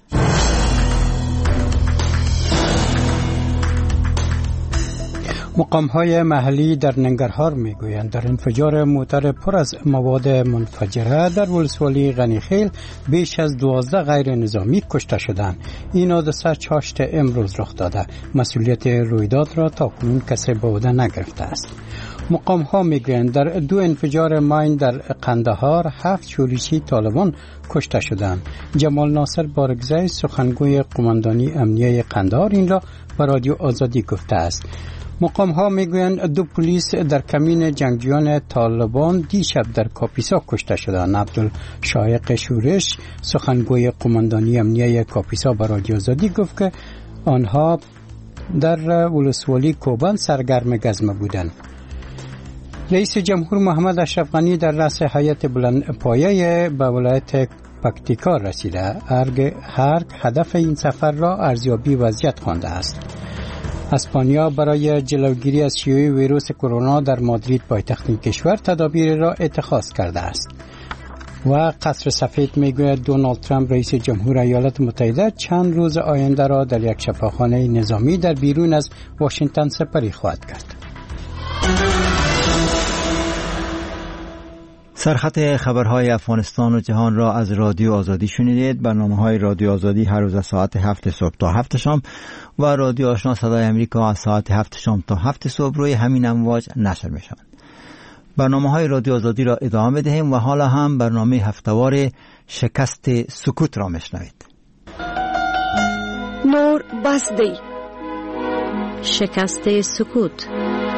مقام‌های محلی در ننگرهار میگویند در انفجار موتر پر از مواد منفجره در ولسوالی غنیخیل بیش از 12 غیر نظامی کشته شدند. این حادثه چاشت امروز رخ داده. مسئولیت رویداد را تاکنون کسی به عهده نگرفته است. مقام‌ها میگویند در 2 انفجار ماین در قندهار 7 شورشی طالبان کشته شدند. جمال ناصر بارگزای سخنگوی قماندانی امنیه قندهار این را به رادیو آزادی گفته است. مقام‌ها میگویند 2 پلیس در کمین جنگجویان طالبان دیشب در کاپیسا کشته شدند. عبدالشایق شورش سخنگوی قماندانی امنیه کاپیسا به رادیو آزادی گفت که آنها در ولسوالی کوبان سرگرم گزمه بودند. رئیس جمهور محمد اشرف غنی در رأس هیئت بلند پایه به ولایت پکتیکا رسیده. هرگ هدف این سفر را ارزیابی وضعیت خوانده است. اسپانیا برای جلوگیری از شیوع ویروس کرونا در مادرید پایتخت کشور تدابیر را اتخاذ کرده است. و قصر سفید میگوید دونالد ترامپ رئیس جمهور ایالات متحده چند روز آینده را در یک شفاخانه نظامی در بیرون از واشنگتن سپری خواهد کرد. سرخط خبرهای افغانستان و جهان را از رادیو آزادی شنیدید. برنامه‌های رادیو آزادی هر روز از ساعت 7 صبح تا 7 شام و رادیو آشنا صدای امریکا از ساعت 7 شام تا 7 صبح روی همین امواج نشر می‌شوند. برنامه‌های رادیو آزادی را ادامه می‌دهیم و حالا هم برنامه هفته‌وار شکست سکوت را می‌شنوید. نور بسدی شکست سکوت.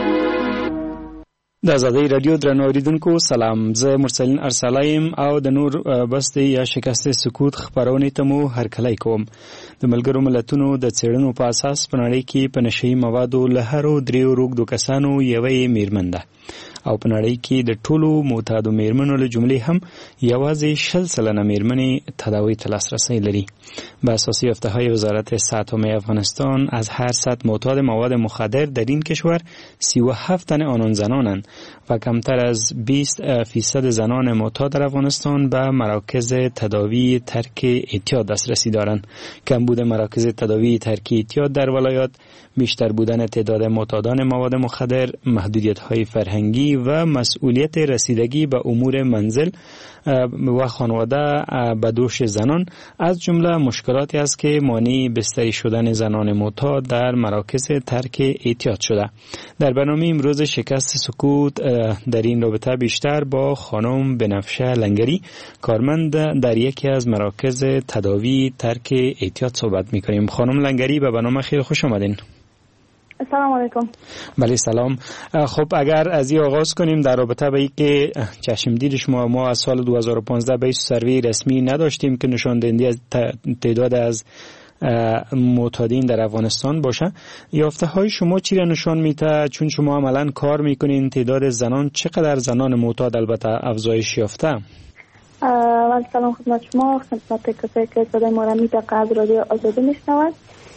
د آزادۍ رادیو درنو اوریدونکو سلام. زه مرسلین ارسلایم او د نور بستی یا شکست سکوت خبرونه ته مو هرکلی کوم. د ملګرو ملتونو د څېړنو په اساس په نړۍ کې په نشئی موادو له هرو 3 روږدو کسانو یوې میرمن ده او په نړۍ کې د ټولو معتادو میرمنو له جملې هم یوازې 60% میرمنې تداوی ته لاسرسی لري. به اساس یافته‌های وزارت صحت عامه افغانستان از هر 100 معتاد مواد مخدر در این کشور 37 تن آنان زنانند و کمتر از 20% زنان معتاد در افغانستان به مراکز تداوی ترک اعتیاد دسترسی دارند. کمبود مراکز تداوی ترک اعتیاد در ولایات، بیشتر بودن تعداد معتادان مواد مخدر، محدودیت‌های فرهنگی و مسئولیت رسیدگی به امور منزل و خانواده به دوش زنان از جمله مشکلاتی است که مانع بستری شدن زنان معتاد در مراکز ترک اعتیاد شده. در برنامه امروز شکست سکوت در این رابطه بیشتر با خانم بنفشه لنگری کارمند در یکی از مراکز تداوی ترک اعتیاد صحبت می‌کنیم. خانم لنگری به برنامه خیلی خوش آمدین. سلام علیکم. بله سلام. خب اگر از این آغاز کنیم در رابطه با اینکه چشمدید شما ما از سال 2015 به سروی رسمی نداشتیم که نشان دهنده از تعداد از معتادین در افغانستان باشه، یافته های شما چی را نشان میده؟ چون شما عملا کار میکنین تعداد زنان چقدر زنان معتاد البته افزایش یافته؟ سلام خدمت شما، خدمت کسایی که صدای ما را میتقه از رادیو آزادی میشنوند.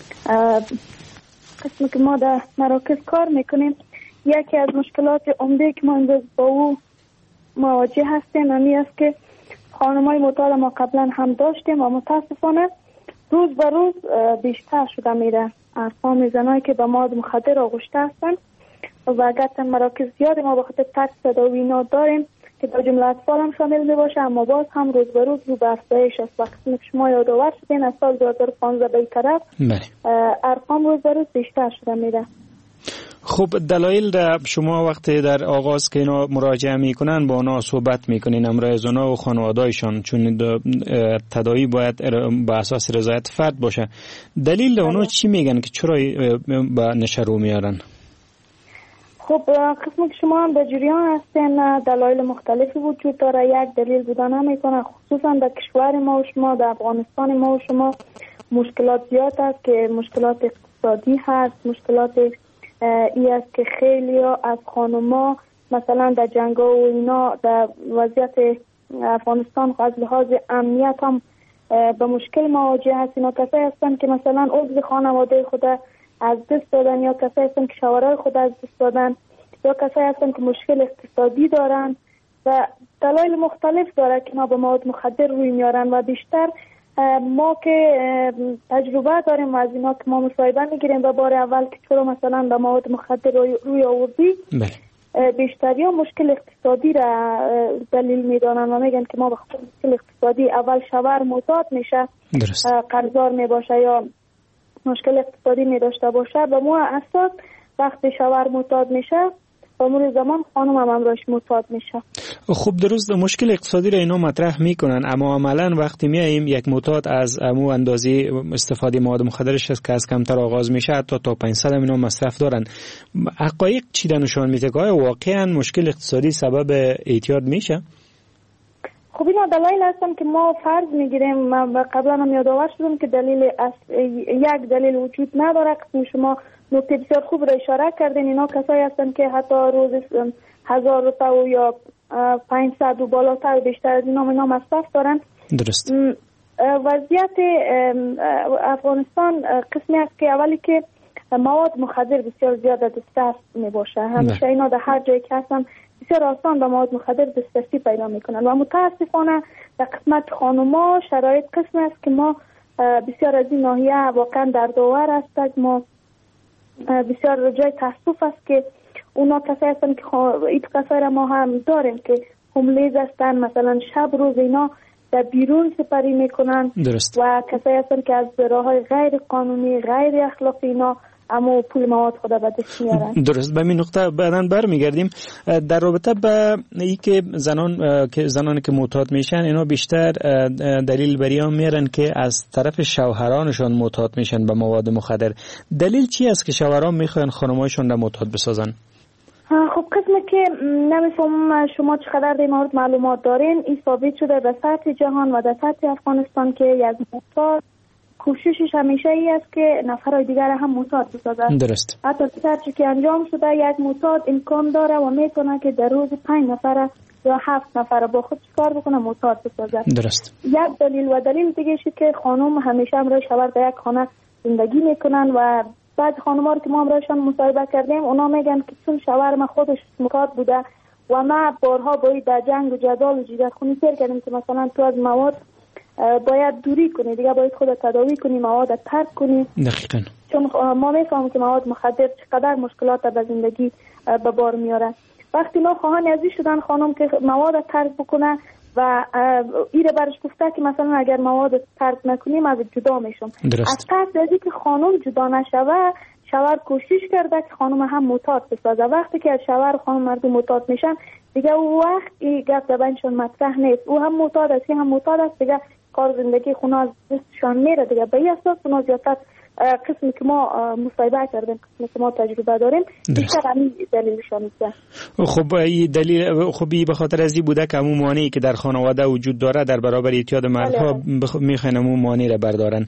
قسمی که ما در مراکز کار میکنیم، یکی از مشکلات عمده که ما امروز با او مواجه هستیم همی است که خانمای معتاد ما قبلا هم داشتیم و متاسفانه روز به روز بیشتر شده میره ارقام زنایی که به مواد مخدر آغشته هستند و اگر مراکز زیاد ما به خاطر ترک تداوی اینا داریم که در جمله اطفال هم شامل می باشه، اما باز هم روز به روز رو به افزایش است. وقتی که شما یادآور شدین از سال 2015 به این طرف ارقام روز به روز بیشتر شده میره. خب دلایل در شما وقتی در آغاز که اینا مراجعه میکنن با اونا صحبت میکنین امرای از اونا و خانواده‌شان، چون تداوی باید به اساس رضایت فرد باشه. دلیل اونا چی میگن که چرا به نشه رو میارن؟ خب قسمی که شما هم در جریان هستین دلایل مختلفی وجود داره. یک دلیل بودن نمیکنه، خصوصا در کشور ما و شما، در افغانستان ما و شما مشکلات زیاد است که مشکلات اقتصادی هست، مشکلات ای است که خیلی از خانوما مثلا در جنگا و اینا در وضعیت افغانستان از لحاظ امنیت هم به مشکل مواجه هست. اینا کسایی هستن که مثلا عضو خانواده خود از دست دادن، یا کسایی هستن که شوهرای خود از دست دادن، یا کسایی هستن که مشکل اقتصادی دارن و دلایل مختلف داره که ما به مواد مخدر روی میارن. و بیشتر ما که تجربه داریم از اینا که ما مصاحبه میگیریم و بار اول که چرا مثلا به مواد مخدر روی آوردی، بیشتری ها مشکل اقتصادی را دلیل میدانن و میگن که ما به خاطر مشکل اقتصادی اول شوهر معتاد میشه، قرضدار میباشه یا مشکل اقتصادی میداشته باشه، به ما اساس وقتی شوهر معتاد میشه با مرور زمان خانم هم امراش معتاد میشه. خب درست مشکل اقتصادی را اینا مطرح میکنن، اما عملا وقتی میاییم یک معتاد از امو اندازی استفاده مواد مخدرش است که از کمتر آغاز میشه حتی تا 500 اینا مصرف دارن. حقایق چی نشون میده که واقعا مشکل اقتصادی سبب اعتیاد میشه؟ خب اینا دلایل هستن که ما فرض میگیریم. من قبلا هم یادآور شدم که یک دلیل وجود نداره. شما نکته بسیار خوب را اشاره کردین. اینا کسایی هستن که حتی روز 1000 روپیه یا 500 و بالاتر بیشتر از اینا مصرف دارن. درست. وضعیت افغانستان قسمی است که اولی که مواد مخدر بسیار زیاد دسترس می باشه. همیشه اینا در هر جایی که هستن بسیار آسان به مواد مخدر دسترسی پیدا میکنن و متاسفانه در قسمت خانوما شرایط قسمی است که ما بسیار از این ناحیه واقعا دردآور است. ما بسیار جای تاسف است که اونا کسایی هستن که این کسایی را ما هم داریم که هوملیز هستن، مثلا شب روز اینا در بیرون سپری میکنن. درست. و کسایی هستن که از راههای غیر قانونی غیر اخلاقی اینا اما پول مواد خود به دست میارن. درست. به این نقطه بعداً برمیگردیم. در رابطه با این که زنانی که معتاد میشن اینا بیشتر دلیل بریان میارن که از طرف شوهرانشان معتاد میشن به مواد مخدر. دلیل چی است که شوهران میخوان خانمایشون را معتاد بسازن؟ خب قسمی که نمیفهمم شما چقدر در مورد معلومات دارین. این ثابت شده در سطح جهان و در سطح افغانستان که یک معتاد کوششش همیشه ای است که نفرهای دیگر هم معتاد بسازد. درست. حتی سرچی که انجام شده یک معتاد امکان داره و میتونه که در روز 5 نفر یا 7 نفر با خود کار بکنه معتاد بسازد. درست. یک دلیل و دلیل دیگه شد که خانم همیشه همراه شوهر در یک خانه زندگی میکنن و بعد خانم‌ها رو که ما همراهشان مصاحبه کردیم اونا میگن که چون شوهر ما خودش معتاد بوده و ما بارها باید در جنگ و جدال و جیگرخونی سر کردیم که مثلا تو از مواد باید دوری کنی، دیگه باید خودت تداوی کنی، مواد ترک کنی. دقیقاً. چون ما میفهمیم که مواد مخدر چقدر مشکلات به زندگی به بار میاره. وقتی ما خواهان ازی شدن خانم که مواد ترک بکنه و ایره برش گفته که مثلا اگر مواد ترک نکنیم از جدا میشم. از طرف ازی که خانم جدا نشوه شوهر کوشش کرده که خانم هم معتاد بسازه. وقتی که شوهر خانم مردم معتاد میشن دیگه او وقت این گپ در بینشون مطرح نیست. او هم معتاد است، هم معتاد است، دیگه کار زندگی خونه از دستشان میره. دیگه به این اساس اونا زیادتر قسمی که ما مصاحبه کردیم، قسمی که ما تجربه داریم، بیشتر همین دلیلشان است. خب این دلیل خوبی به خاطر ازی بوده که همون مانعی که در خانواده وجود داره در برابر اعتیاد مردها میخواین همون مانع را بردارن.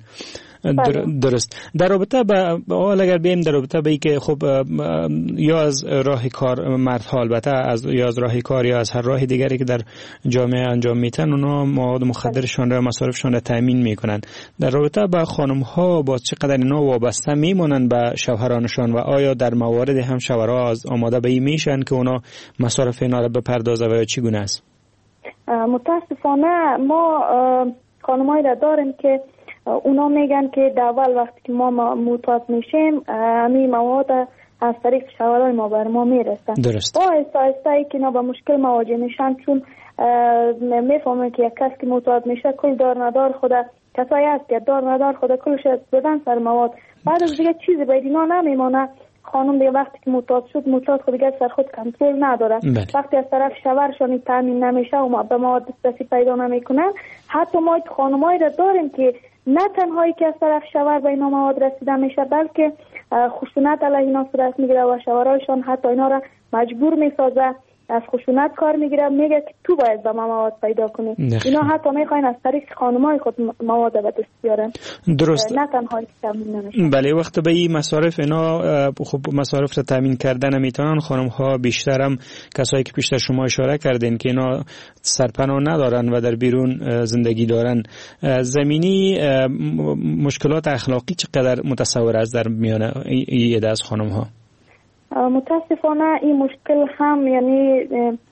درست. در رابطه با اگر بیم در رابطه با که خب یا از راه کار مردها البته یا از راه کار یا از هر راه دیگری که در جامعه انجام میتن اونا مواد مخدرشان را مصارفشان را تامین میکنن. در رابطه با خانم ها با چقدر اینا وابسته میمونن به شوهرانشان و آیا در موارد هم شوهرها از آماده به این میشن که اونا مصارف اینا را بپردازه و چگونه است؟ متاسفانه ما خانمایی را داریم که اونا میگن که در اول وقتی که ما معتاد میشیم همین مواد از طریق شوهرای ما بر ما میرسن. درست. آهسته آهسته که اینا با مشکل مواجه میشن چون میفهمن که یک کس که معتاد میشه کل دار ندار خود کسایی است که دار ندار خود کلش بدن سر مواد. بعد از دیگه چیزی باید اینا نمیمونه. خانم دیگه وقتی که معتاد شد، معتاد خود دیگه سر خود کنترل نداره. وقتی از طرف شوهرشان تامین نمیشه و به مواد دسترسی پیدا نمیکنن، حتی ما خانمایی را داریم که نه تنهایی که از طرف شوهر به اینا مواد رسیده میشه، بلکه خشونت علیه اینا صورت میگیره و شوهرایشان حتی اینا را مجبور میسازه، از خشونت کار میگیره، میگه که تو باید به ما مواد پیدا کنی. اینا حتی میخواین از طریق خانمای خود مواد به دست بیارن. درست. نه تنهایی که تامین نمیشه. بله، وقت به این مصارف اینا خب مصارف را تامین کردن میتونن خانم ها، بیشتر هم کسایی که پیشتر شما اشاره کردین که اینا سرپناه ندارن و در بیرون زندگی دارن، زمینی مشکلات اخلاقی چقدر متصور است در میان این عده از خانم ها؟ متاسفانه این مشکل هم یعنی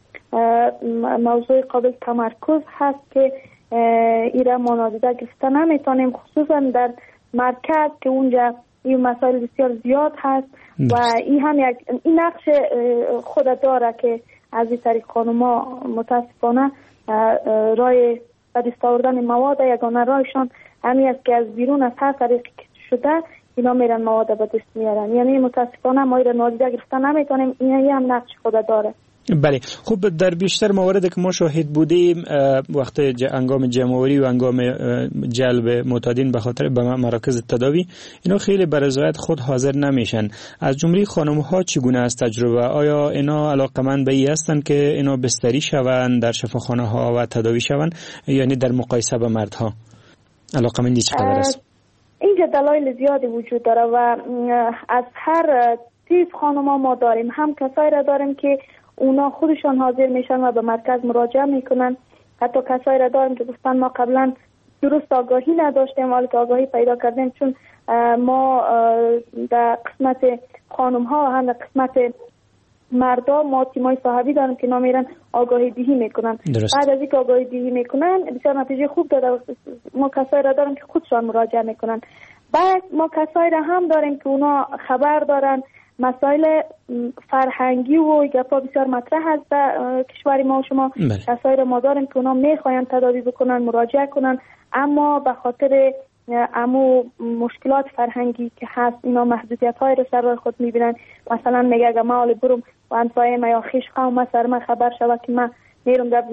موضوع قابل تمرکز هست که ایره ما نادیده گرفته نمیتونیم، خصوصا در مرکز که اونجا این مسائل بسیار زیاد هست و این هم این نقش خود داره که از این طریق خانوما متاسفانه رای به دست آوردن مواد یگانه رایشان همین است که از بیرون از هر طریقی که شده اینا میرن مواد به دست میارن. یعنی متاسفانه ما ایره نادیده گرفته نمیتونیم، این هم نقش خود داره. بله، خب در بیشتر مواردی که ما شاهد بودیم وقت انگام جمع‌آوری و انگام جلب معتادین به خاطر به مراکز تداوی، اینا خیلی به رضایت خود حاضر نمیشن. از جمله خانم‌ها چگونه است تجربه؟ آیا اینا علاقمند به این هستند که اینا بستری شوند در شفاخانه‌ها و تداوی شوند، یعنی در مقایسه با مردها علاقمندی چقدر است؟ اینجا دلایل زیادی وجود داره و از هر تیپ خانم‌ها ما داریم. هم کسایی را داریم که اونا خودشان حاضر میشن و به مرکز مراجعه میکنن، حتی کسایی را داریم که گفتن ما قبلا درست آگاهی نداشتیم ولی که آگاهی پیدا کردیم، چون ما در قسمت خانم ها و هم در قسمت مردا ما تیمای صاحبی داریم که نامیرن آگاهی دهی میکنن. بعد از اینکه آگاهی دهی میکنن بسیار نتیجه خوب داده. ما کسایی را داریم که خودشان مراجعه میکنن. بعد ما کسایی را هم داریم که اونا خبر دارن مسائل فرهنگی و گپا بسیار مطرح هست در کشور ما و شما. کسایی را ما داریم که اونا میخواین تداوی بکنن، مراجعه کنن، اما به خاطر امو مشکلات فرهنگی که هست اینا محدودیت های رو سر خود میبینن. مثلا میگه اگه ما حالی برم و انفای ما یا خیش قوم سر ما خبر شود که ما میرم در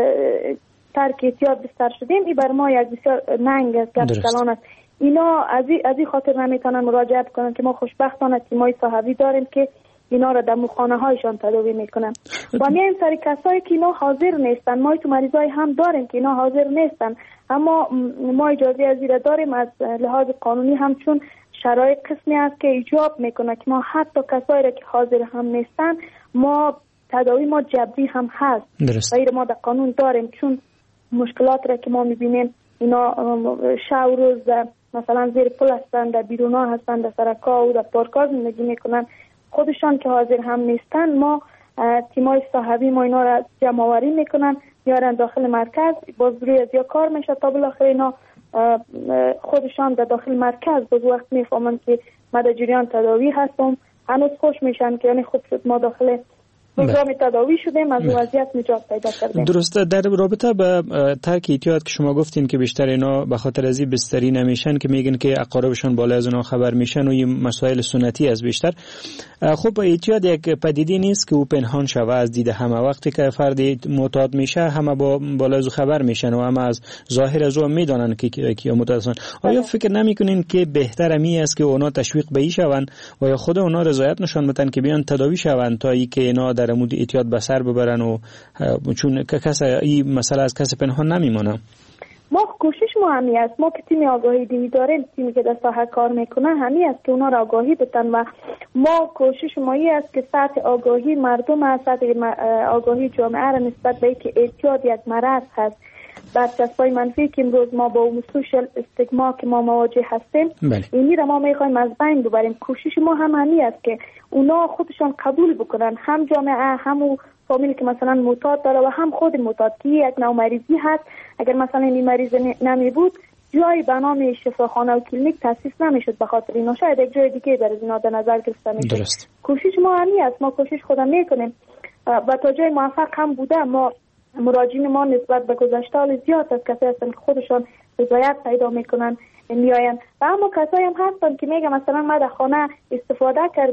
ترک احتیاط بستر شدیم، این بر ما یک بسیار ننگ است، گپ کلان است. اینا از این خاطر نمیتونن مراجعه کنن که ما خوشبختانه تیمای صاحبی داریم که اینا را در خانه هایشان تداوی میکنن. و میایم سر کسایی که اینا حاضر نیستن. ما تو مریضای هم داریم که اینا حاضر نیستن، اما ما اجازه از این داریم از لحاظ قانونی هم، چون شرایط قسمی است که ایجاب میکنه که ما حتی کسایی را که حاضر هم نیستن ما تداوی ما جبری هم هست. و این ما در قانون داریم، چون مشکلات را که ما میبینیم اینا شب و روز مثلا زیر پل هستن، در بیرونا هستن، در سرکا و در پارکا زندگی میکنن، خودشان که حاضر هم نیستن ما تیمای صاحبی ما اینا را جمع آوری میکنن، میارن داخل مرکز، باز روی از یا کار میشه تا بالاخره اینا خودشان در داخل مرکز باز وقت میفهمن که ما در جریان تداوی هستم، هنوز خوش میشن که یعنی خوب شد ما داخل پروگرام تداوی شدیم، از وضعیت نجات پیدا کردیم. درسته. در رابطه با ترک احتیاط که شما گفتین که بیشتر اینا به خاطر از این بستری نمیشن که میگن که اقاربشون بالا از اونها خبر میشن و این مسائل سنتی از بیشتر. خب احتیاط یک پدیده نیست که او پنهان شوه از دید همه. وقتی که فردی معتاد میشه همه بالا از خبر میشن و همه از ظاهر از او میدونن که معتاد هستن. آیا فکر نمیکنین که بهتر می است که اونا تشویق به این شون و یا خود اونا رضایت نشان بدن که بیان تداوی شون تا اینکه اینا در مورد احتیاط به سر ببرن و چون این مسئله از کس پنهان نمیمونه؟ ما کوشش ما همی است، ما که تیم آگاهی دهی داریم، تیمی که در ساحه کار میکنه همی است که اونا را آگاهی بدن و ما کوشش ما ای است که سطح آگاهی مردم، سطح آگاهی جامعه را نسبت به اینکه احتیاط یک مرض هست، برچسبای منفی که امروز ما با اون سوشال استیگما که ما مواجه هستیم اینی را ما میخوایم از بین ببریم. کوشش ما هم همی است که اونا خودشان قبول بکنن، هم جامعه هم فامیلی که مثلا معتاد داره و هم خود معتاد که یک نوع مریضی هست. اگر مثلا این مریض نمی بود جایی به نام شفاخانه و کلینیک تاسیس نمیشد، به خاطر اینا شاید یک جای دیگه در اینا در نظر گرفته میشد. کوشش ما همی است، ما کوشش خودم میکنیم و تا جای موفق هم بوده. ما مراجعین ما نسبت به گذشته حال زیاد از کسایی هستن که خودشان رضایت پیدا میکنن میاین و اما کسایی هم هستن که میگم مثلا ما در خانه استفاده کردیم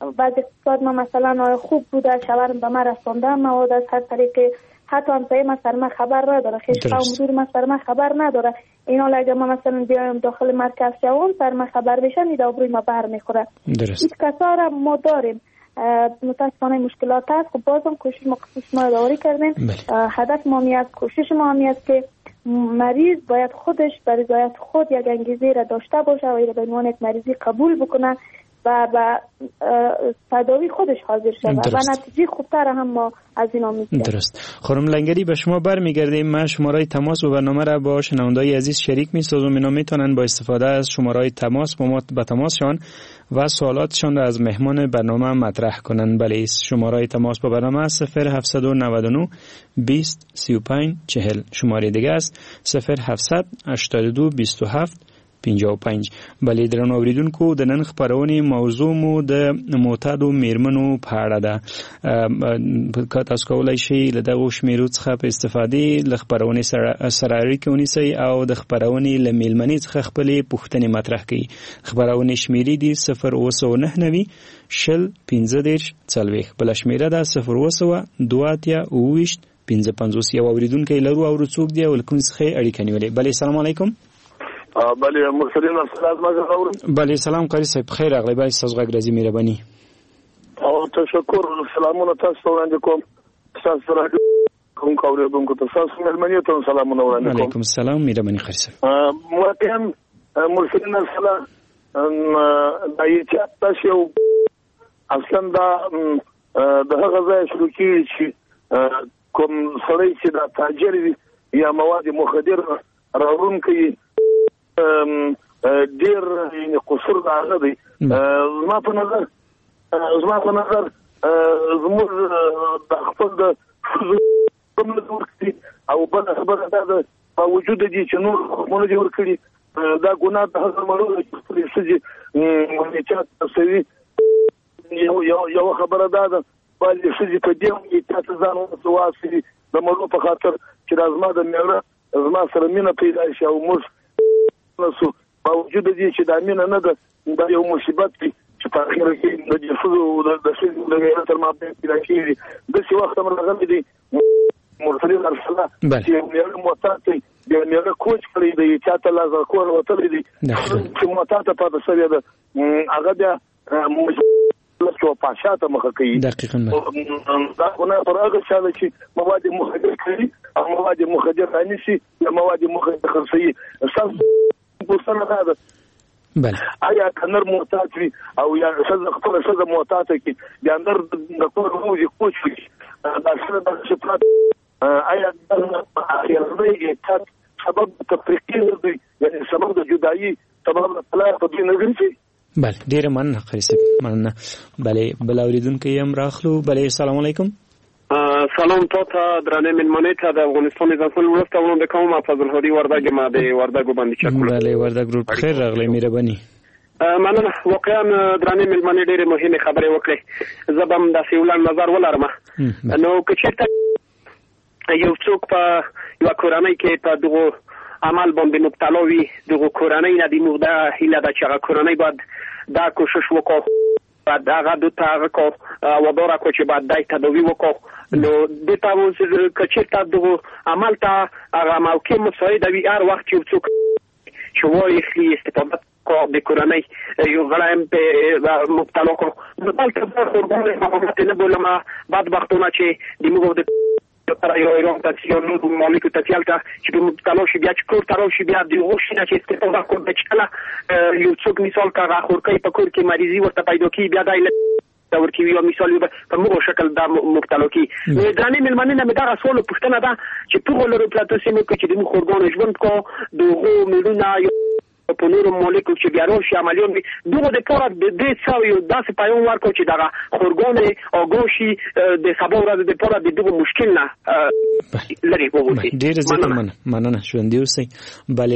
بعض اقتصاد ما مثلا خوب بوده، شاورم به ما رسانده، مواد از هر طریقه، حتی همسایه ما سر ما خبر نداره، خیلی مدیر ما سر ما خبر نداره. اینا اگه ما مثلا بیایم داخل مرکز شوم سر ما خبر بشن، این آبروی ما بر میخوره. این کسا را ما داریم. متاسفانه مشکلات هست. خب بازم کوشش ما خصوص ما داری کردیم. هدف ما میاد، کوشش ما میاد که مریض باید خودش به رضایت خود یک انگیزه را داشته باشه و این به عنوان یک مریضی قبول بکنه و به تداوی خودش حاضر شده و نتیجه خوبتر هم ما از اینا میگیریم. درست. خانم لنگری به شما برمیگردیم. من شماره تماس و برنامه را با شنوندای عزیز شریک می‌سازم. اینا میتونن با استفاده از شماره تماس با ما به تماس شون و سوالاتشان را از مهمان برنامه مطرح کنن. بله، شماره تماس با برنامه 0799 20 35 40. شماره دیگه است 0700 82 27 55. بلې درنو اوریدونکو، د نن خبرونه موضوع مو د معتادو میرمنو په اړه ده. که تاسو کولای شئ له دغه شمیرو څخه په استفادې له خبرونه سره اړیکه ونیسئ او د خبرونه له میلمنې څخه خپلې پوښتنې مطرح کړئ. خبرونه شمیرې دي 0999 شل 15 40. بل شمیره ده 0 55 یو اوریدونکو لرو او څوک دی ولکم څخه اړیکه نیولې. بلې السلام علیکم. بله مرسلین السلام علیکم. بله سلام قاری صاحب، خیر راغلی. بله تاسو غږ راځي مهرباني. او تشکر. سلامونه تاسو وړاندې کوم. تاسو راځي کوم کوریدونکو ته تاسو مهرباني ته سلامونه وړاندې کوم. علیکم السلام مهرباني خیر صاحب. متهم مرسلین السلام دایي چې تاسو اصلا د هغه ځای شروع کیږي چې کوم سړی چې د تاجر یا مواد مخدر راوړونکي ډیر قصور راغلی دی. زما په نظر زموږ د خپل د کوم ورکړي او بل خبره ده په وجود دي چې نور مونږ جوړ کړی دا ګناه د هغه مړو چې مونږ چې تاسو یو خبره ده باندې چې په دې کې تاسو ځان وسواسي د مړو په خاطر چې زما د میړه زما سره مینه پیدا شي او موږ نو باوجود دي چې د امینه نه ده دا یو مصیبت دی چې په اخر کې د جسد او د شې د غیرت تر ما پیدا کیږي. د څه وخت مرغلي دي مرسلین السلام چې یو موتات دی د میړه کوچ کړی دی چې تاسو لازم کور وته دی چې موتات په تاسو سره ده هغه د لکه پاشا ته مخ کوي. دقیقاً دا نه پرغه چې مواد مخدر کړي او مواد مخدر انشي یا مواد مخدر خرڅي اساس بوستانه ده. بله آیا کنر معتاد وي او یا خپل څه معتاد کی د اندر د کور موږي کوچ دا څه د شپات آیا د اخیرنۍ سبب تفریقي دی یعنی سبب د جدایي سبب طلاق په دې نګری شي. بله ډیره مننه خریصه مننه. بله بل اوریدونکو یم راخلو. بله السلام علیکم. سلام ته درنه ملمنې ته د افغانستان ځنګل ورسته وړاندې کوم. فضل هدي وردګ ما د وردګ باندې چکول. بله وردګ ګروپ خیر راغلی مهرباني. مننه. واقعا درنه ملمنې ډېرې مهمه خبره وکړه. زبم د سیولان نظر ولرم. نو که چېرته یو څوک په یو کورنۍ کې په دغه عمل باندې مبتلا وي، دغه کورنۍ نه دی موږ دا هیله ده چې هغه کورنۍ باید دا کوشش وکړي بعد هغه د تاغه کو ودورا کو چې بعد دای تدوی وکړو. نو د تاسو کچې تاسو عمل ته هغه موقع مساعد وي هر وخت چې څوک شوی خلی استفاده کو د کورنۍ یو غړایم په مبتلا کو نو تاسو په خورګونه هغه نه بولما بعد وختونه چې د موږ د para eu تاسو نو د مالک تاسو چې په مبتلا شي بیا چې کور تراو شي بیا د غوښنه چې استفاده کو د چلا یو څوک مثال کا غوړکې په کور کې مریضي ورته پیدا کی بیا دای دا ورکی یو مثال په موږ شکل د مبتلا کی ځانې ملمنه نه دا رسول پښتنه دا چې په ولر پلاتو سیمه کې چې د خورګون ژوند کو دغه ملونه په نورو مالکو چې بیا روشي عملیون دغه د پوره د دې څاوي داسې پایون ورکو چې دغه خورګون او ګوشي د سبا ورځ د پوره د دغه مشکل نه لري وګورئ. ډیر زیات مننه ژوند اوسئ. بلې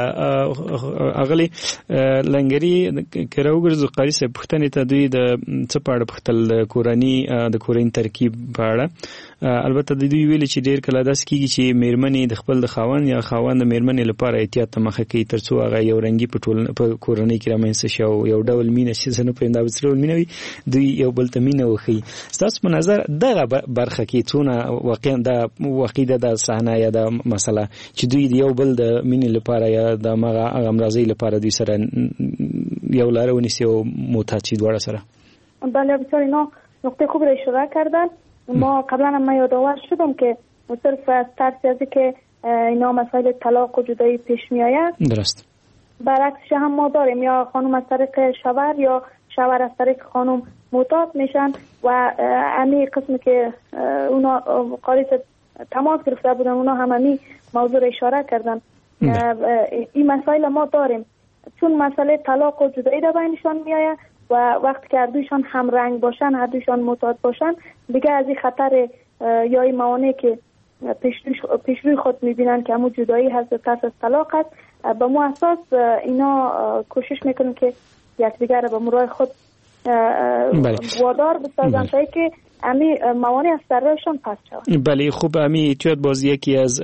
اغلی لنګری کراوګرز قاری صاحب پښتنې ته دوی د څه پاړه پختل د کورین ترکیب پاړه البته د دوی ویل چې ډیر کله داس کیږي چې میرمنې د خپل د خاوند یا خاوند د میرمنې لپاره احتیاط مخه کوي ترڅو هغه یو رنګي په کورنۍ کې رامنځته شي او یو ډول مینه چې زنه په انده وسره مینه وي دوی یو بل ته مینه وخی. تاسو په نظر دغه برخه کې څونه واقعا د واقعي د صحنه یا د مسله چې دوی یو بل د مینې لپاره یا د مغه امراضي لپاره دوی سره یو لار ونیسي او معتاد شي دواړه سره؟ بله بسیار اینا نقطه خوب را اشاره کردن. ما قبلا هم یادآور شدم که صرف از ترسی از که اینا مسائل طلاق و جدایی پیش می آید. درست. برعکسش هم ما داریم یا خانم از طریق شوهر یا شوهر از طریق خانم معتاد میشن و امی قسمی که اونا قاریس تماس گرفته بودن اونا هم امی موضوع را اشاره کردن. این مسائل ما داریم چون مسئله طلاق و جدایی در بینشان می آید و وقتی که هر دویشان هم رنگ باشن هر دویشان معتاد باشن دیگه از این خطر یا این موانعی که پیش روی خود میبینن که همون جدایی هست و ترس از طلاق هست به مو اساس اینا کوشش میکنن که یکدیگر را به مرای خود وادار بسازن تا که امی موانع از سرشان پس شود. بله خوب امی اعتیاد باز یکی از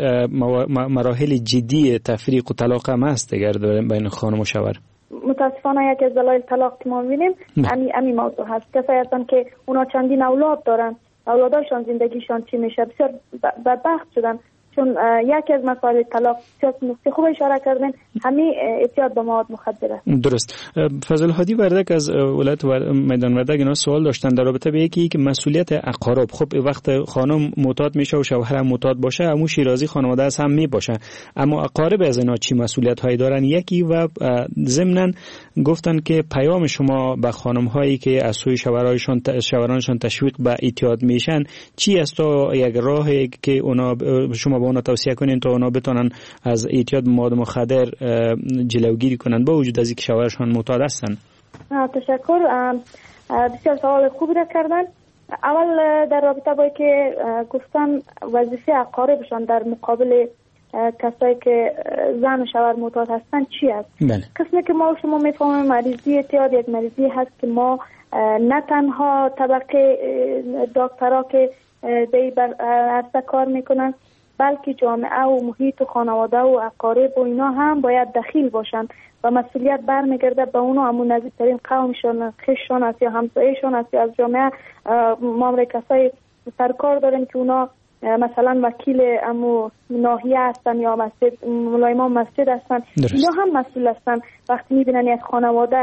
مراحل جدی تفریق و طلاق هم هست دیگر بین خانم و شوهر. متاسفانه یکی از دلایل طلاق که ما می‌بینیم امی موضوع هست. کسایی هستن که اونا چندین اولاد دارن اولاداشان زندگیشان چی میشه بسیار بدبخت شدن چون یکی از مسائل طلاق نقطه خوب اشاره کردن همین اعتیاد به مواد مخدر است. درست. فضل هادی وردک از ولایت میدان وردک اینا سوال داشتن در رابطه به یکی که مسئولیت اقارب. خب وقت خانم معتاد میشه و شوهر هم معتاد باشه عمو شیرازی خانواده از هم میباشه اما اقارب از اینا چی مسئولیت هایی دارن؟ یکی و ضمناً گفتن که پیام شما به خانم هایی که از سوی شوهرانشان تشویق به اعتیاد میشن چی است تا یک راهی که اونا شما به اونا توصیه کنین تا اونا بتونن از اعتیاد مواد مخدر جلوگیری کنن با وجود از اینکه شوهرشان معتاد هستن؟ تشکر. بسیار سوال خوبی را کردن. اول در رابطه با که گفتن وظیفه اقاربشان در مقابل کسایی که زن و شوهر معتاد هستن چی است؟ قسمی که ما و شما میفهمیم مریضی اعتیاد یک مریضی هست که ما نه تنها طبقه دکترها که دی بر عرصه کار میکنن بلکه جامعه و محیط و خانواده و اقارب و اینا هم باید دخیل باشن و مسئولیت برمیگرده به اونا همون نزدیکترین قومشان خیششان است یا همسایه‌شان است یا از جامعه ما کسای سرکار داریم که اونا مثلا وکیل امو ناحیه هستن یا مسجد ملایمان مسجد هستن اینا هم مسئول هستن. وقتی میبینن یک خانواده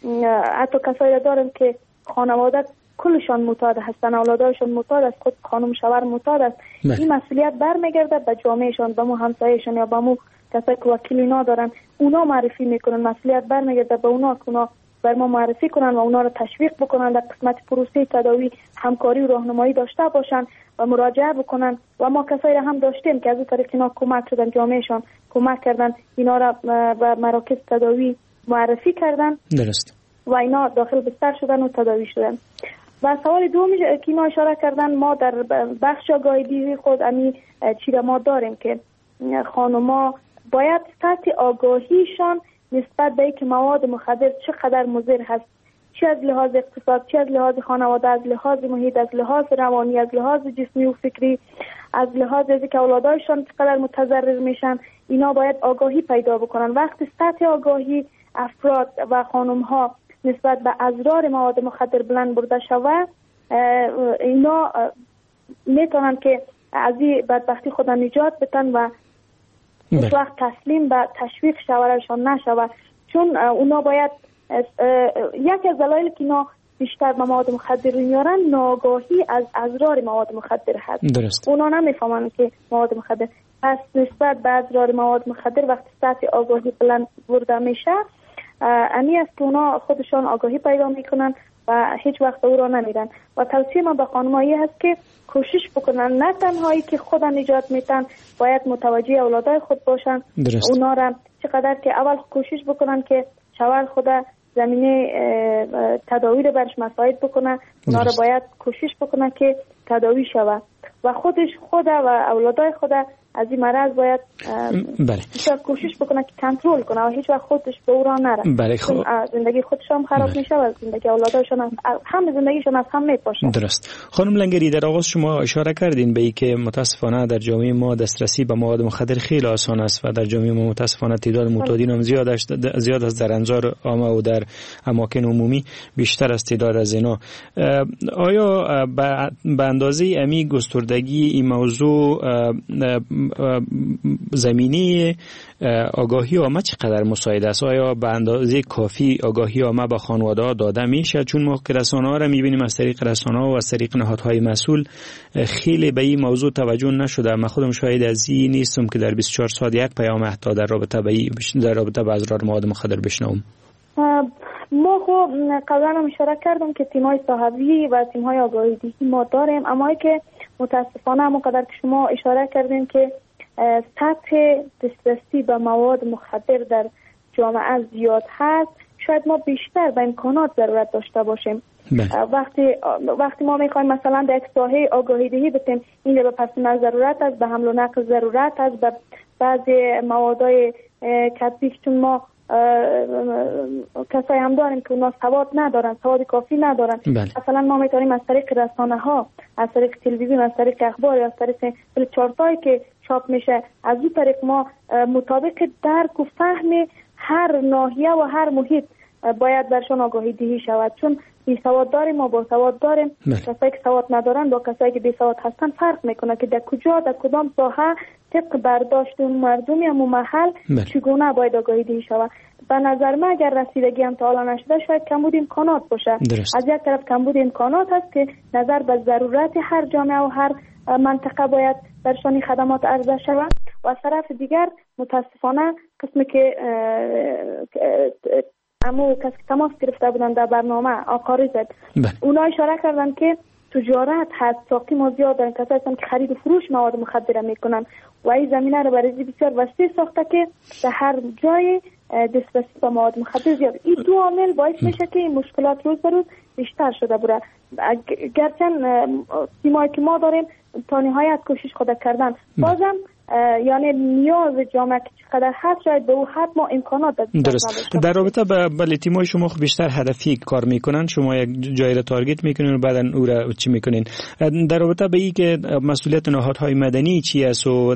حتی کسایی داریم که خانواده کلشان معتاد هستن اولادایشان معتاد است خود خانم شوهر معتاد است این مسئولیت برمیگرده به جامعهشان به مو همسایه‌شان یا به مو کسایی که وکیل اینا دارن اونا معرفی میکنن مسئولیت برمیگرده به اونا که اونا بر ما معرفی کنن و اونا رو تشویق بکنن در قسمت پروسه تداوی همکاری و راهنمایی داشته باشن و مراجعه بکنن و ما کسایی هم داشتیم که از این طریق اینا کمک شدن جامعهشان کمک کردن اینا را به مراکز تداوی معرفی کردن درست و اینا داخل بستر شدن و تداوی شدن. و سوال دومی که اینا اشاره کردن ما در بخش آگاهی دیوی خود امی چی را ما داریم که خانوما باید سطح آگاهیشان نسبت به اینکه مواد مخدر چقدر مضر هست چه از لحاظ اقتصاد چه از لحاظ خانواده از لحاظ محیط از لحاظ روانی از لحاظ جسمی و فکری از لحاظ اینکه اولادایشان چقدر متضرر میشن اینا باید آگاهی پیدا بکنن. وقتی سطح آگاهی افراد و خانم ها نسبت به اضرار مواد مخدر بلند برده شود اینا میتونن که از این بدبختی خودن نجات بدن و هیچ وقت تسلیم به تشویق شوهرشان نشود چون اونا باید یکی از دلایلی که اینا بیشتر به مواد مخدر میارن ناگاهی از اضرار مواد مخدر هست. درست. اونا نمیفهمن که مواد مخدر پس نسبت به اضرار مواد مخدر وقتی سطح آگاهی بلند برده میشه امی است که اونا خودشان آگاهی پیدا میکنن و هیچ وقت او را نمیدن و توصیه من به خانمایی هست که کوشش بکنن نه تنهایی که خود نجات میتن باید متوجه اولادای خود باشن. درست. اونا را چقدر که اول کوشش بکنن که شوهر خود زمینه تداوی رو برش مساعد بکنن اونا را باید کوشش بکنن که تداوی شود و خود و اولادای خود از این مرض باید بله کوشش بکنه که کنترل کنه و هیچ وقت خودش به او راه نره. بله زندگی خودش هم خراب میشه و زندگی اولادشون هم زندگیشون از هم میپاشه. درست. خانم لنگری، در آغاز شما اشاره کردین به اینکه متاسفانه در جامعه ما دسترسی به مواد مخدر خیلی آسان است و در جامعه ما متاسفانه تعداد معتادین هم زیاد است در انظار عامه و در اماکن عمومی بیشتر از تعداد از اینا. آیا به اندازه امی گستردگی این موضوع زمینی آگاهی عامه چقدر مساعد است؟ آیا به اندازه کافی آگاهی عامه به خانواده‌ها داده میشه؟ چون ما رسانه‌ها را می‌بینیم از طریق رسانه‌ها و از طریق نهادهای مسئول خیلی به این موضوع توجه نشده. من خودم شاهد از این نیستم که در 24 ساعت یک پیام حتی در رابطه با اضرار مواد مخدر بشنوم. ما خب قبلا هم اشاره کردم که تیم‌های صحوی و تیم‌های آگاهی دهی ما داریم، اما که متاسفانه همونقدر که شما اشاره کردین که سطح دسترسی به مواد مخدر در جامعه زیاد هست، شاید ما بیشتر به امکانات ضرورت داشته باشیم. وقتی ما میخوایم مثلا در یک ساحه آگاهی دهی بتیم، این به پس ضرورت است، به حمل و نقل ضرورت است، به بعضی موادهای کسبی که چون ما کسایی هم داریم که اونا سواد ندارن، سواد کافی ندارن. مثلا ما میتونیم از طریق رسانه ها، از طریق تلویزیون، از طریق اخبار یا از طریق چارتایی که چاپ میشه، از این طریق ما مطابق درک و فهم هر ناحیه و هر محیط باید برشان آگاهی دهی شود. چون بی سواد داریم و با سواد داریم. کسایی که سواد ندارن با کسایی که بی سواد هستن فرق میکنه که در کجا، در کدام ساحه طبق برداشت اون مردمی هم محل چگونه باید آگاهی دهی شود. به نظر من اگر رسیدگی هم تا حالا نشده شاید کمبود امکانات باشه. از یک طرف کمبود امکانات هست که نظر به ضرورت هر جامعه و هر منطقه باید برشانی خدمات عرضه شود، و از طرف دیگر متاسفانه قسمی که کسی که تماس گرفته بودن در برنامه آقا زد، اونا اشاره کردن که تجارت هست، ساقی ما زیاد دارن، کسایی هستن که خرید و فروش مواد مخدر میکنن و این زمینه رو برای بسیار وسیع ساخته که در هر جای دسترسی به مواد مخدر زیاد. این دو عامل باعث میشه که این مشکلات روز به روز بیشتر شده بوده. گرچه تیمایی که ما داریم تا نهایت کوشش خود کردن، بازم یعنی نیاز جامعه که چقدر هست شاید به او حد ما امکانات درست. در رابطه با تیمای شما بیشتر هدفی کار میکنن، شما یک جایی را تارگت میکنین و بعدا او را چی میکنین؟ در رابطه با این که مسئولیت نهادهای مدنی چی است و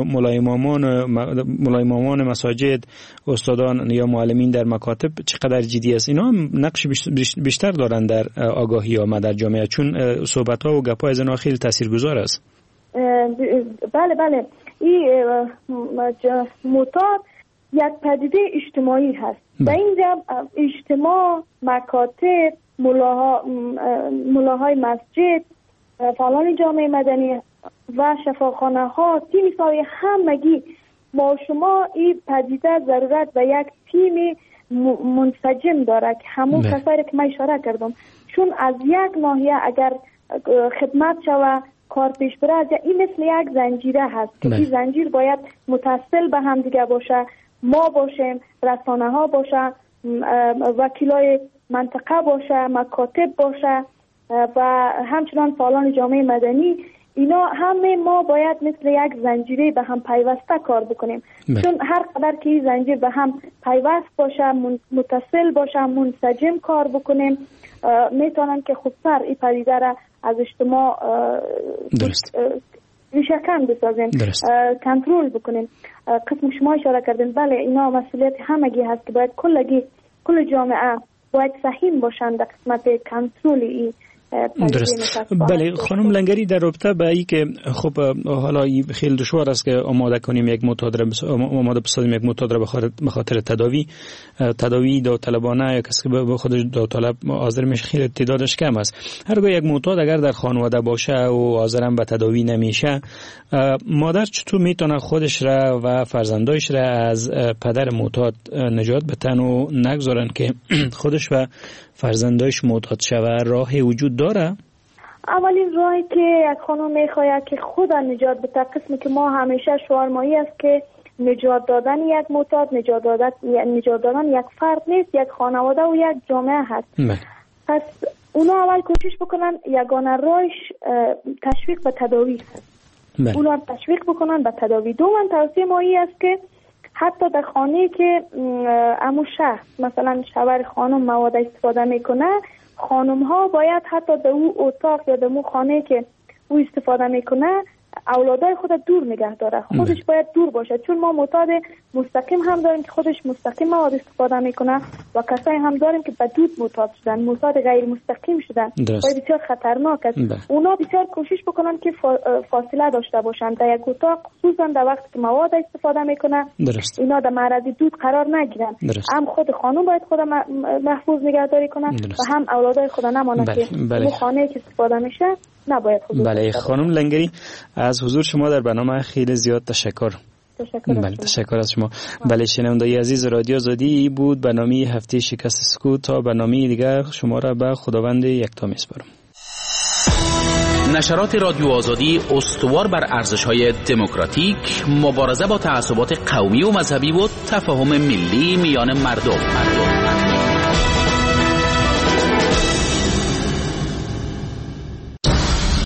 ملایمان مساجد، استادان یا معلمین در مکاتب چقدر جدی است؟ اینا هم نقش بیشتر دارن در آگاهی عامه در جامعه، چون صحبت ها و گپ ها از اینا خیلی تاثیرگذار است. بله این معتاد یک پدیده اجتماعی هست. در اینجا اجتماع، مکاتب، ملاهای مسجد، فعالان جامعه مدنی و شفاخانه ها، تیم سای همگی ما شما این پدیده ضرورت به یک تیم منسجم داره که همون کسایی که من اشاره کردم، چون از یک ناحیه اگر خدمت شود کار پیش بره، این مثل یک زنجیره هست که این زنجیر باید متصل به هم دیگه باشه. ما باشیم، رسانه ها باشه، وکیلای منطقه باشه، مکاتب باشه و همچنان فعالان جامعه مدنی، اینا همه ما باید مثل یک زنجیره به هم پیوسته کار بکنیم. چون هر قدر که این زنجیر به هم پیوست باشه، متصل باشه، منسجم کار بکنیم، میتونن که خودسر این پدیده را از اجتماع ریشه‌کن بسازیم، کنترل بکنیم. قسم شما اشاره کردین، بله اینا مسئولیت همگی هست که باید کل جامعه باید سهیم باشند در قسمت کنترل این. درست. بله خانم لنگری، در رابطه با این که خب حالا خیلی دشوار است که آماده کنیم یک معتاد را به خاطر تداوی داوطلبانه یا کسی که به خودش داوطلب حاضر میشه خیلی تعدادش کم است. هرگاه یک معتاد اگر در خانواده باشه و حاضرم به تداوی نمیشه، مادر چطور میتونه خودش را و فرزندایش را از پدر معتاد نجات بدن و نگذارن که خودش و فرزندایش معتاد شوه؟ راهی وجود داره؟ اولین راهی که یک خانم میخواید که خود نجات بده، قسمی که ما همیشه شعارمایی است که نجات دادن یک معتاد، نجات دادن یک فرد نیست، یک خانواده و یک جامعه هست. پس اونا اول کوشش بکنن یگانه راهش تشویق به تداوی هست. اونا رو تشویق بکنن به تداوی. دوم توصیه ما این است که حتی در خانه که امو شخص مثلا شوهر خانم مواد استفاده میکنه، خانم ها باید حتی در او اتاق یا در او خانه که او استفاده میکنه اولادای خود دور نگه داره، خودش باید دور باشه، چون ما معتاد مستقیم هم داریم که خودش مستقیم مواد استفاده میکنه و کسایی هم داریم که به دود معتاد شدن، معتاد غیر مستقیم شدن و بسیار خطرناک است. اونا بسیار کوشش بکنن که فاصله داشته باشن در یک اتاق، خصوصا در وقتی که مواد استفاده میکنه اینا در معرض دود قرار نگیرن. هم خود خانم باید خود محفوظ نگهداری کنه و هم اولادای خود نمانه که اون خانه که استفاده میشه نباید حضور. بله خانم لنگری از حضور شما در برنامه خیلی زیاد تشکر. بله تشکر از شما. بله شنوندگان عزیز رادیو آزادی بود برنامه هفته شکست سکوت. تا برنامه دیگر شما را به خداوند یکتا میسپارم. نشرات رادیو آزادی استوار بر ارزش‌های دموکراتیک، مبارزه با تعصبات قومی و مذهبی و تفاهم ملی میان مردم.